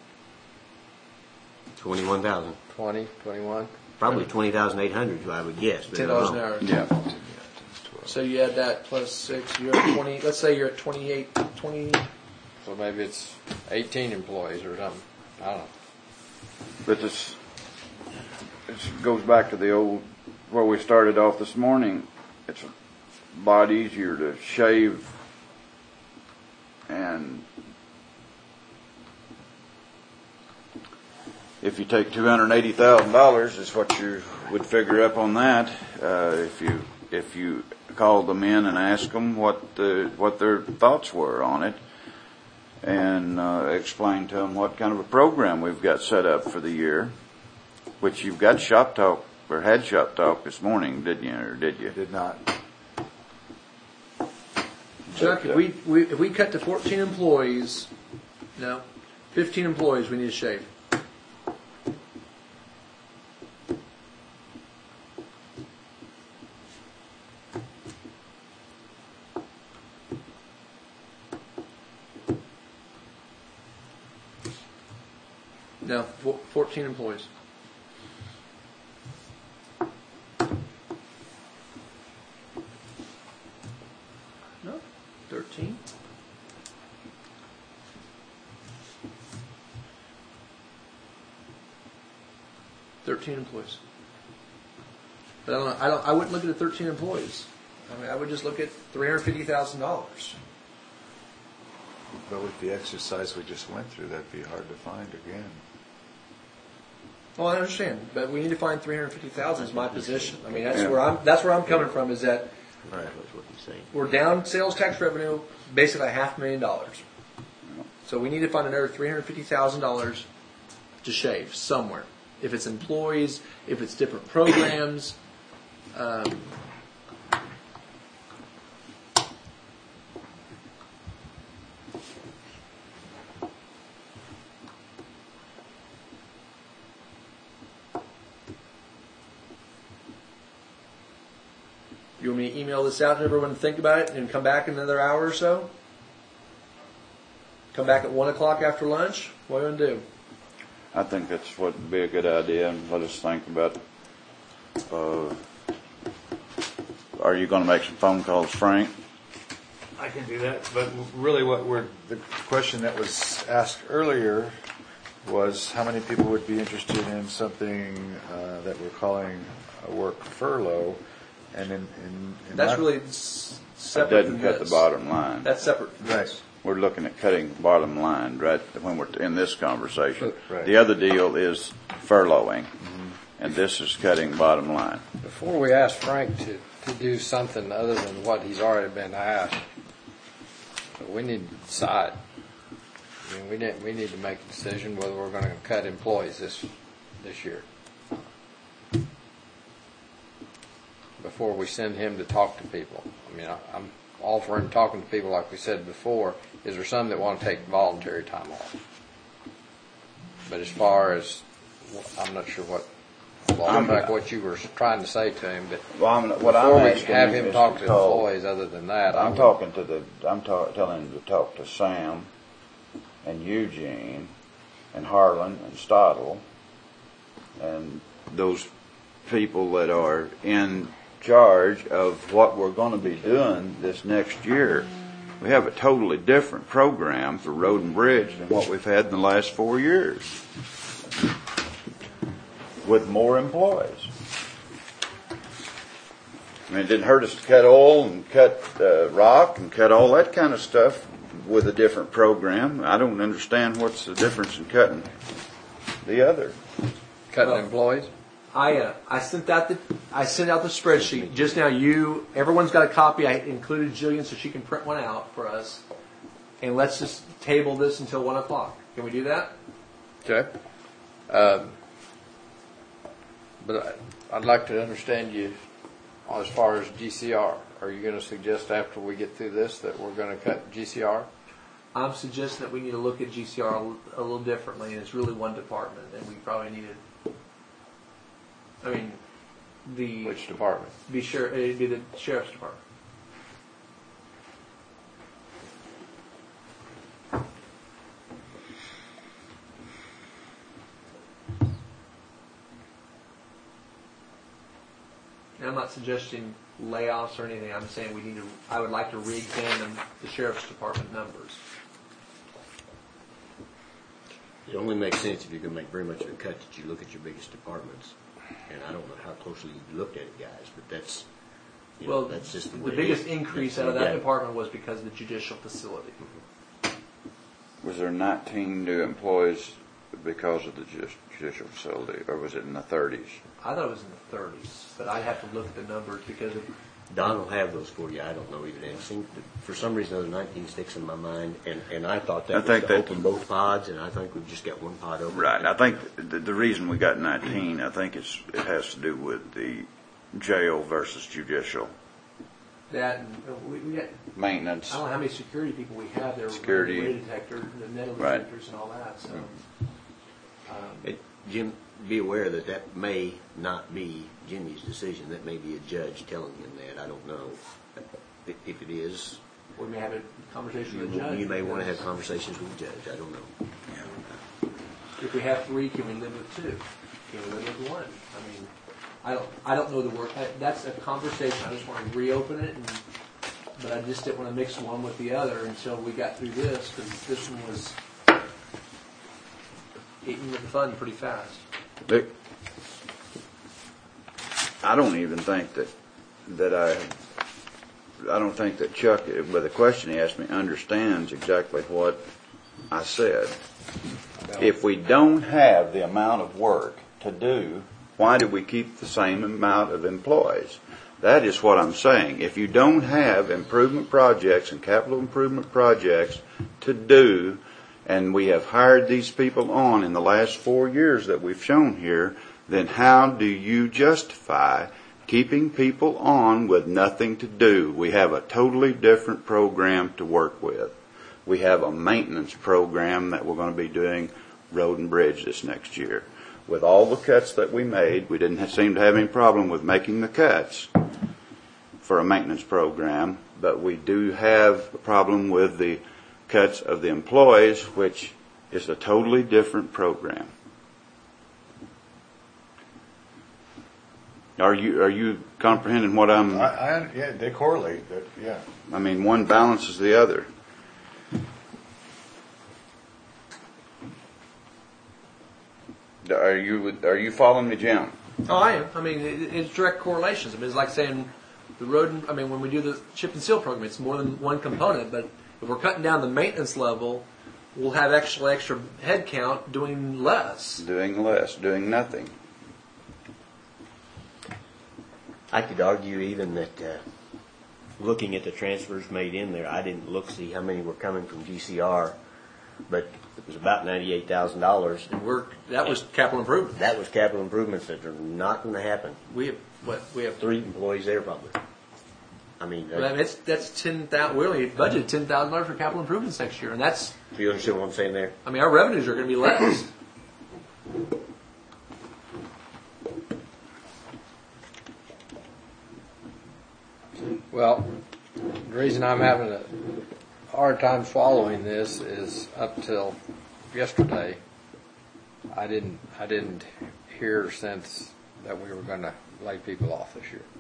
Twenty-one thousand. twenty, twenty-one. Probably twenty thousand eight hundred, I would guess. but I Ten don't dollars an know. hour. Yeah. So you add that plus six, you're at twenty, let's say you're at twenty-eight, twenty, So maybe it's eighteen employees or something. I don't know. But this, it goes back to the old, where we started off this morning. It's a lot easier to shave and if you take two hundred eighty thousand dollars is what you would figure up on that. Uh, if you, if you called them in and asked them what the, what their thoughts were on it, and uh, explain to them what kind of a program we've got set up for the year, which you've got shop talk, or had shop talk this morning, didn't you, or did you? Did not. Chuck, if we, we, if we cut to fourteen employees, no, fifteen employees, we need to shave. No, four- fourteen employees. No, thirteen. Thirteen employees. But I don't. I don't. I wouldn't look at the thirteen employees. I mean, I would just look at three hundred fifty thousand dollars. But with the exercise we just went through, that'd be hard to find again. Well, I understand, but we need to find three hundred fifty thousand. Is my position. I mean, that's Yeah. where I'm. That's where I'm coming from. Is that Right. That's what he's saying. we're down sales tax revenue basically a half million dollars. So we need to find another three hundred fifty thousand dollars to shave somewhere. If it's employees, if it's different programs. Um, You want me to email this out and everyone think about it and come back in another hour or so? Come back at one o'clock after lunch? What are you going to do? I think that's what would be a good idea, and let us think about, uh, are you gonna make some phone calls, Frank? I can do that, but really what we're, the question that was asked earlier was how many people would be interested in something uh, that we're calling a work furlough, and in, in, in That's my- really s- That separate doesn't from cut the this. bottom line. That's separate from Right. this. We're looking at cutting the bottom line right when we're in this conversation. Right. The other deal is furloughing, and this is cutting bottom line. Before we ask Frank to, to do something other than what he's already been asked, we need to decide. I mean, we need, we need to make a decision whether we're going to cut employees this, this year. Before we send him to talk to people. I mean, I, I'm all for him talking to people like we said before. Is there some that want to take voluntary time off? But as far as, I'm not sure what, well, I'm- like what you were trying to say to him, but Well, I'm, what I'm before we asking have is him talk to to call- employees other than that, I I'm would- talking to the, I'm ta- telling him to talk to Sam and Eugene and Harlan and Stottle and those people that are in charge of what we're going to be doing this next year. We have a totally different program for Road and Bridge than what we've had in the last four years with more employees. I mean, it didn't hurt us to cut oil and cut uh, rock and cut all that kind of stuff with a different program. I don't understand what's the difference in cutting the other. cutting Well- employees. I uh, I sent out the I sent out the spreadsheet just now. You everyone's got a copy. I included Jillian so she can print one out for us, and let's just table this until one o'clock. Can we do that? Okay. Um, but I, I'd like to understand you as far as G C R. Are you going to suggest after we get through this that we're going to cut G C R? I'm suggesting that we need to look at G C R a, a little differently, and it's really one department, and we probably need to I mean, the Which department? be sure it'd be the sheriff's department. And I'm not suggesting layoffs or anything. I'm saying we need to. I would like to re-examine the sheriff's department numbers. It only makes sense if you're going to make very much of a cut that you look at your biggest departments. And I don't know how closely you looked at it, guys, but that's, you know, Well, that's just the the way it biggest is. increase That's out of the that way. department was because of the judicial facility. Was there nineteen new employees because of the ju- judicial facility, or was it in the thirties? I thought it was in the thirties, but I'd have to look at the numbers because of, Don will have those for you. I don't know either. It seems to, for some reason, the nineteen sticks in my mind, and, and I thought that I was think to that- open both pods, and I think we've just got one pod open. Right. I think the, the reason we got nineteen, I think it's, it has to do with the jail versus judicial that, and uh, we, we got, maintenance. I don't know how many security people we have there. Security. The ray detector, the metal Right. detectors and all that, so. Um, It, Jim, be aware that that may not be Jimmy's decision. That may be a judge telling him that. I don't know. If if it is, we may have a conversation you, with the judge. you may want to have because conversations with the judge. I don't know. If we have three, can we live with two? Can we live with one? I mean, I don't, I don't know the work. I, that's a conversation. I just want to reopen it, and, but I just didn't want to mix one with the other until we got through this, because this one was eating with the fun pretty fast. They- I don't even think that, that I, I don't think that Chuck, with the question he asked me, understands exactly what I said. If we don't have the amount of work to do, why do we keep the same amount of employees? That is what I'm saying. If you don't have improvement projects and capital improvement projects to do, and we have hired these people on in the last four years that we've shown here, then how do you justify keeping people on with nothing to do? We have a totally different program to work with. We have a maintenance program that we're going to be doing road and bridge this next year. With all the cuts that we made, we didn't seem to have any problem with making the cuts for a maintenance program, but we do have a problem with the cuts of the employees, which is a totally different program. Are you are you comprehending what I'm? I, I, yeah, they correlate, but yeah. I mean, one balances the other. Are you are you following me, Jim? Oh, I am. I mean, it, it's direct correlations. I mean, it's like saying the road. And, I mean, when we do the chip and seal program, it's more than one component. But if we're cutting down the maintenance level, we'll have extra extra head count doing less. Doing less, doing nothing. I could argue even that uh, looking at the transfers made in there, I didn't look see how many were coming from G C R, but it was about ninety-eight thousand dollars. And we're that was capital improvement. That was capital improvements that are not going to happen. We have what we have. Three employees there probably. I mean, I mean, it's that's ten thousand. We only budgeted ten thousand dollars for capital improvements next year, and that's. do you understand what I'm saying there? I mean, our revenues are going to be less. Well, the reason I'm having a hard time following this is up till yesterday, I didn't, I didn't hear or sense that we were going to lay people off this year.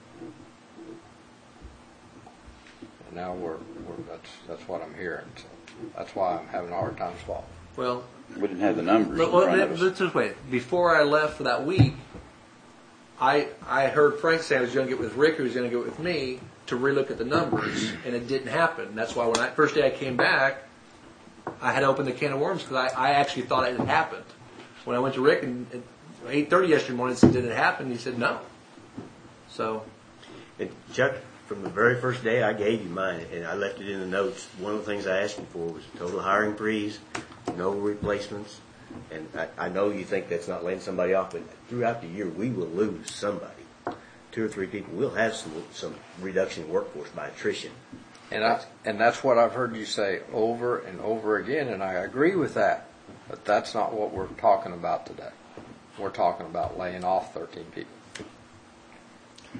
And now we're, we're that's that's what I'm hearing. So that's why I'm having a hard time following. Well, We didn't have the numbers Look, in well, front let- of us. let's just wait. Before I left for that week, I I heard Frank say I was going to get with Rick, who was going to get with me to relook at the numbers, and it didn't happen. That's why when I first day I came back, I had opened the can of worms because I, I actually thought it had happened. When I went to Rick and at eight thirty yesterday morning and said, "Did it happen?" He said, "No." So, And Chuck, from the very first day I gave you mine, and I left it in the notes, one of the things I asked you for was a total hiring freeze, no replacements. And I, I know you think that's not laying somebody off, but throughout the year we will lose somebody. Two or three people. We'll have some some reduction in workforce by attrition. And I, and that's what I've heard you say over and over again, and I agree with that. But that's not what we're talking about today. We're talking about laying off thirteen people.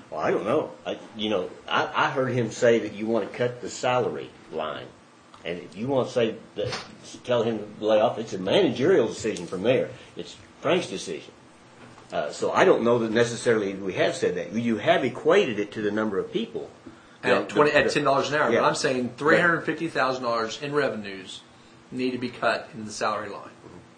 Well, I don't know. I, you know, I, I heard him say that you want to cut the salary line. And if you want to say that, tell him to lay off, it's a managerial decision from there. It's Frank's decision. Uh, so I don't know that necessarily we have said that. You have equated it to the number of people. At The- twenty the- at ten dollars an hour. Yeah. But I'm saying three hundred fifty thousand dollars in revenues need to be cut in the salary line.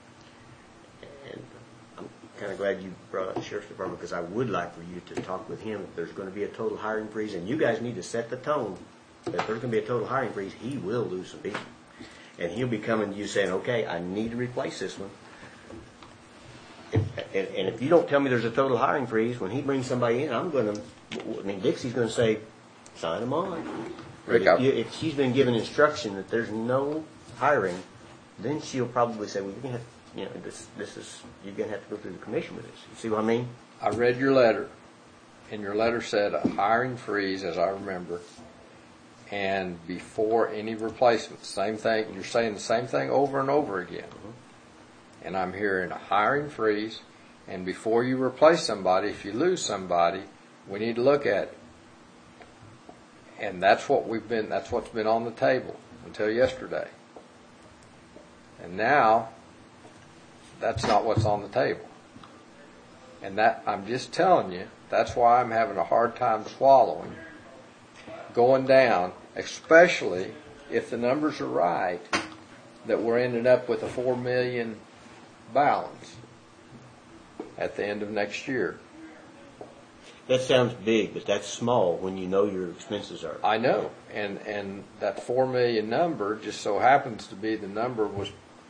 And I'm kind of glad you brought up the sheriff's department because I would like for you to talk with him if there's going to be a total hiring freeze, and you guys need to set the tone. If there's going to be a total hiring freeze, he will lose some people, and he'll be coming to you saying, "Okay, I need to replace this one." If, and, and if you don't tell me there's a total hiring freeze, when he brings somebody in, I'm going to. I mean, Dixie's going to say, "Sign them on." Rick, If, you, if she's been given instruction that there's no hiring, then she'll probably say, "Well, you're going to have, you know, this, this is you're going to have to go through the commission with this." You see what I mean? I read your letter, and your letter said a hiring freeze, as I remember, and before any replacement. Same thing. You're saying the same thing over and over again. And I'm hearing a hiring freeze, and before you replace somebody, if you lose somebody, we need to look at it. And that's what we've been. That's what's been on the table until yesterday. And now, that's not what's on the table. And that, I'm just telling you, that's why I'm having a hard time swallowing going down, especially if the numbers are right, that we're ending up with a four million balance at the end of next year. That sounds big, but that's small when you know your expenses are. I know, and and that four million number just so happens to be the number was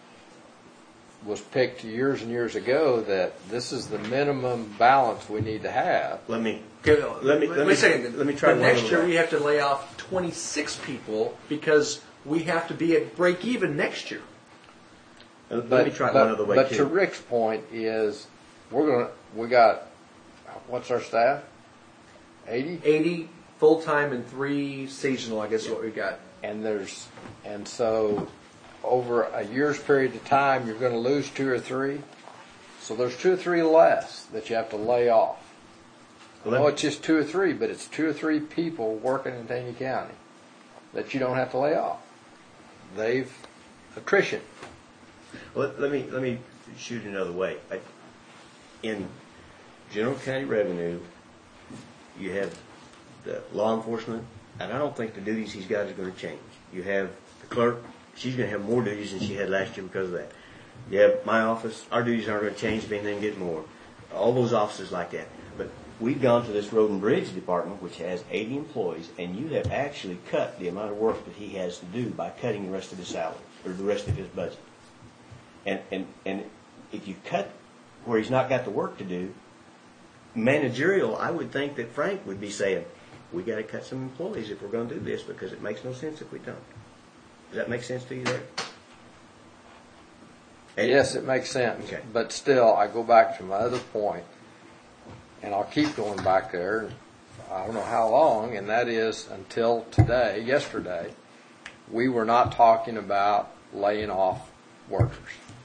was picked years and years ago that this is the minimum balance we need to have. Let me Okay, Let me- wait let me- a second. let me try But one next other year way. we have to lay off twenty-six people because we have to be at break even next year. let But, me try but, one other way but too. to Rick's point is, we're gonna we got what's our staff? eighty, eighty full time and three seasonal, I guess is what we got. and there's and so over a year's period of time, you're going to lose two or three. So there's two or three less that you have to lay off. I know it's just two or three, but it's two or three people working in Taney County that you don't have to lay off. They've attrition. Let, let me let me shoot another way. I, in general county revenue, you have the law enforcement, and I don't think the duties these guys are going to change. You have the clerk; she's going to have more duties than she had last year because of that. You have my office; our duties aren't going to change. If anything, get more. All those offices like that. But we've gone to this road and bridge department, which has eighty employees, and you have actually cut the amount of work that he has to do by cutting the rest of his salary or the rest of his budget. And and and if you cut where he's not got the work to do, managerial, I would think that Frank would be saying, we got to cut some employees if we're going to do this because it makes no sense if we don't. Does that make sense to you there? And- Yes, it makes sense. Okay. But still, I go back to my other point, and I'll keep going back there. I don't know how long, and that is until today, yesterday, we were not talking about laying off workers.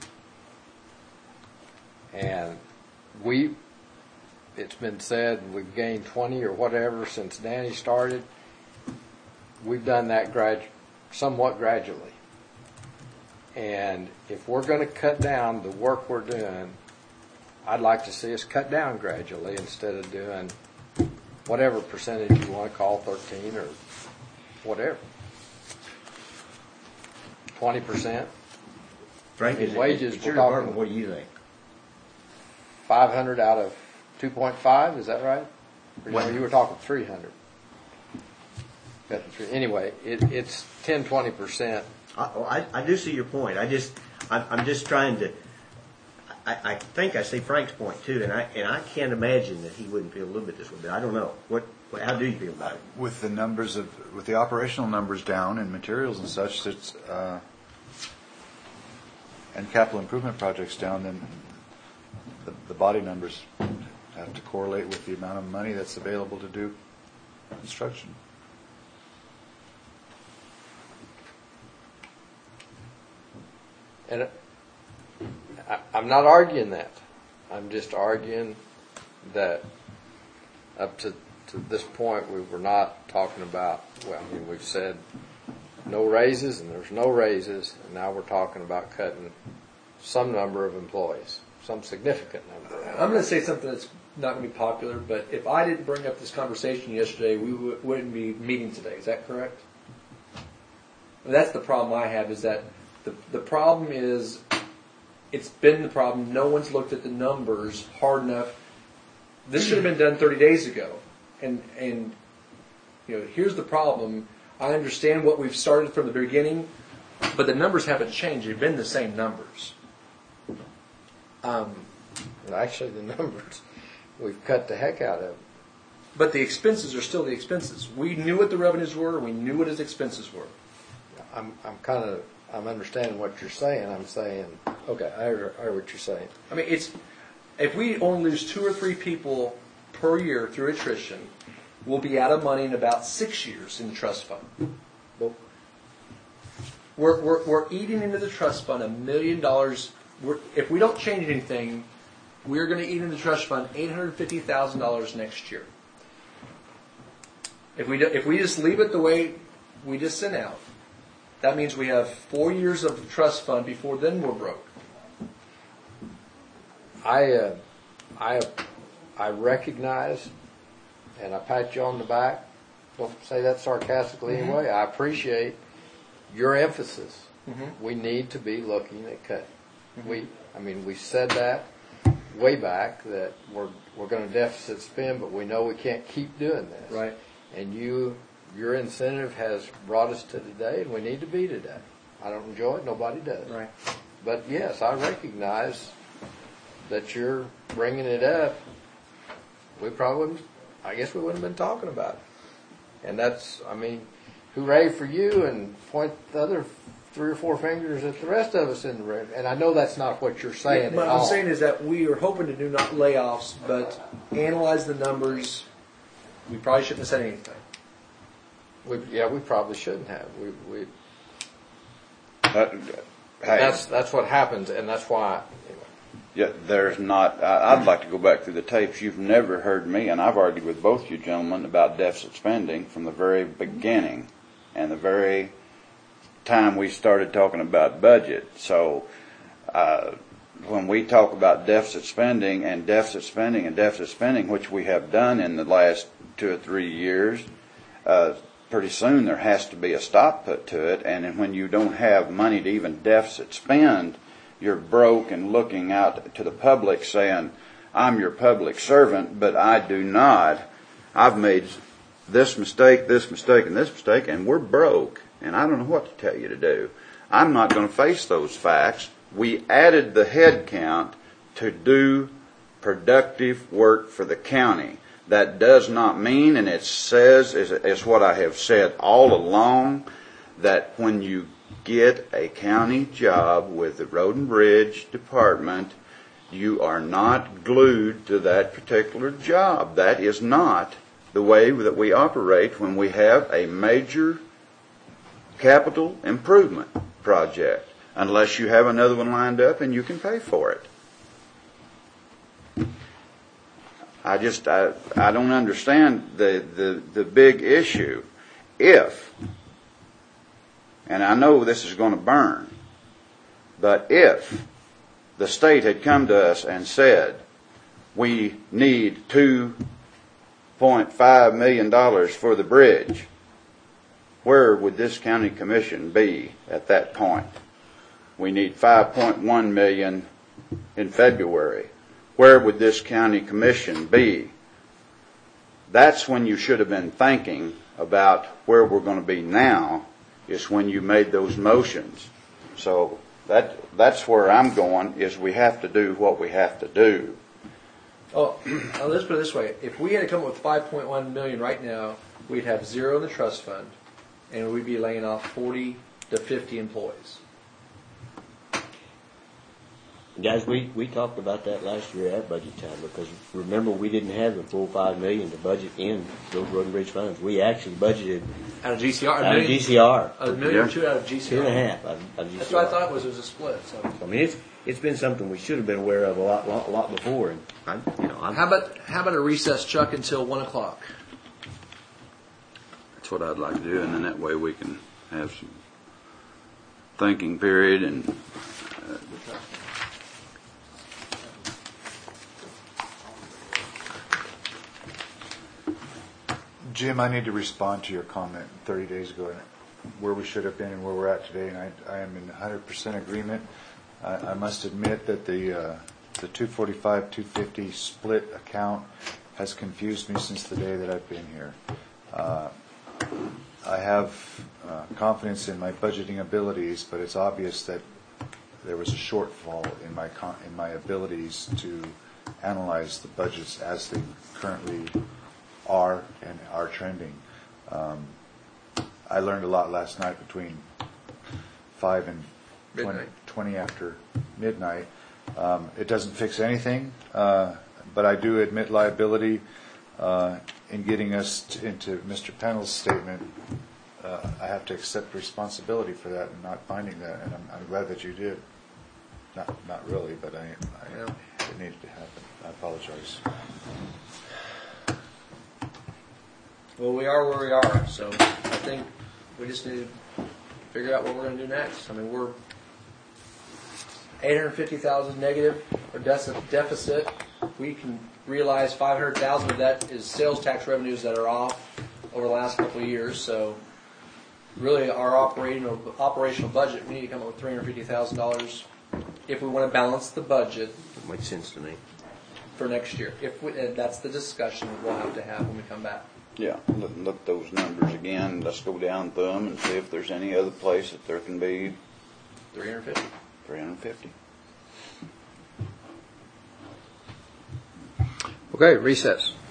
And we, it's been said we've gained twenty or whatever since Danny started. We've done that gradu- somewhat gradually. And if we're going to cut down the work we're doing, I'd like to see us cut down gradually instead of doing whatever percentage you want to call thirteen or whatever. twenty percent. Frank, In is wages, it's your we're talking- department. What do you think? five hundred out of two point five, is that right? Or What? no, you were talking three hundred. Got the three. Anyway, it, it's ten, twenty percent. I, oh, I, I do see your point. I just, I'm, I'm just trying to. I, I think I see Frank's point too, and I and I can't imagine that he wouldn't feel a little bit this way. But I don't know. What? what how do you feel about it? With the numbers of, with the operational numbers down and materials and such, it's, uh, and capital improvement projects down, then the, the body numbers have to correlate with the amount of money that's available to do construction. And I, I'm not arguing that. I'm just arguing that up to to this point, we were not talking about, well, I mean, we've said no raises, and there's no raises, and now we're talking about cutting some number of employees, some significant number. I'm going to say something that's not going to be popular, but if I didn't bring up this conversation yesterday, we w- wouldn't be meeting today. Is that correct? And that's the problem I have, is that the, the problem is, it's been the problem, no one's looked at the numbers hard enough. This should have been done thirty days ago. And, and you know, here's the problem. I understand what we've started from the beginning, but the numbers haven't changed. They've been the same numbers. Um, And actually, the numbers, we've cut the heck out of them. but the expenses are still the expenses. We knew what the revenues were. We knew what his expenses were. I'm, I'm kind of, I'm understanding what you're saying. I'm saying, okay, I heard, I heard what you're saying. I mean, it's if we only lose two or three people per year through attrition, we'll be out of money in about six years in the trust fund. Well, We're, we're, we're eating into the trust fund a million dollars. We're, if we don't change anything, we're going to eat into the trust fund eight hundred fifty thousand dollars next year. If we, do, if we just leave it the way we just sent out, that means we have four years of the trust fund before then we're broke. I, uh, I, I recognize, and I pat you on the back. Don't say that sarcastically Mm-hmm. anyway. I appreciate your emphasis. Mm-hmm. We need to be looking at cutting. Mm-hmm. We, I mean, we said that way back that we're we're going to deficit spend, but we know we can't keep doing this. Right. And you, your incentive has brought us to today, and we need to be today. I don't enjoy it. Nobody does. Right. But yes, I recognize that you're bringing it up. We probably wouldn't, I guess we wouldn't have been talking about it. And that's, I mean, hooray for you, and point the other three or four fingers at the rest of us in the room. And I know that's not what you're saying What at I'm all. saying is that we are hoping to do not layoffs, but analyze the numbers. We probably shouldn't have said anything. We, yeah, we probably shouldn't have. We, we, Uh, hey, that's, that's what happens, and that's why, anyway. yeah, there's not, I, I'd like to go back through the tapes. You've never heard me, and I've argued with both you gentlemen about deficit spending from the very beginning and the very time we started talking about budget. So, uh, when we talk about deficit spending and deficit spending and deficit spending, which we have done in the last two or three years, uh, pretty soon there has to be a stop put to it. And when you don't have money to even deficit spend, you're broke and looking out to the public saying, I'm your public servant, but I do not. I've made this mistake, this mistake, and this mistake, and we're broke, and I don't know what to tell you to do. I'm not going to face those facts. We added the head count to do productive work for the county. That does not mean, and it says, is, is what I have said all along, that when you get a county job with the Road and Bridge Department, you are not glued to that particular job. That is not the way that we operate when we have a major capital improvement project, unless you have another one lined up and you can pay for it. I just, I, I don't understand the, the, the big issue. If, and I know this is going to burn, but if the state had come to us and said, we need two point five million dollars for the bridge, where would this county commission be at that point? We need five point one million dollars in February. Where would this county commission be? That's when you should have been thinking about where we're going to be now, is when you made those motions. So that that's where I'm going, is we have to do what we have to do. Oh, now let's put it this way. If we had to come up with five point one million dollars right now, we'd have zero in the trust fund, and we'd be laying off forty to fifty employees. Guys, we, we talked about that last year at budget time, because remember, we didn't have the full five million to budget in those road and bridge funds. We actually budgeted Out of G C R? A out of million, G C R. a million or two out of G C R? Two and a half out of, out of G C R. That's what I thought it was. It was a split. So. I mean, it's it's been something we should have been aware of a lot, lot, lot before. And I, you know, I'm, How about how about a recess, Chuck, until one o'clock? That's what I'd like to do, and then that way we can have some thinking period and uh, Jim, I need to respond to your comment thirty days ago, where we should have been and where we're at today, and I, I am in one hundred percent agreement. I, I must admit that the uh, the two forty-five, two fifty split account has confused me since the day that I've been here. Uh, I have uh, confidence in my budgeting abilities, but it's obvious that there was a shortfall in my con- in my abilities to analyze the budgets as they currently are and are trending. Um, I learned a lot last night between five and twenty, Midnight. twenty after midnight. Um, it doesn't fix anything, uh, but I do admit liability uh, in getting us to, into Mister Pennell's statement. Uh, I have to accept responsibility for that and not finding that, and I'm, I'm glad that you did. Not, not really, but I, I Yeah. it needed to happen. I apologize. Well, we are where we are, so I think we just need to figure out what we're going to do next. I mean, we're eight hundred fifty thousand negative or deficit. We can realize five hundred thousand of that is sales tax revenues that are off over the last couple of years. So, really, our operating operational budget, we need to come up with three hundred fifty thousand dollars if we want to balance the budget. That makes sense to me. For next year. If we, and that's the discussion we'll have to have when we come back. yeah, look, look those numbers again. Let's go down through them and see if there's any other place that there can be three hundred fifty. three hundred fifty. Okay, recess.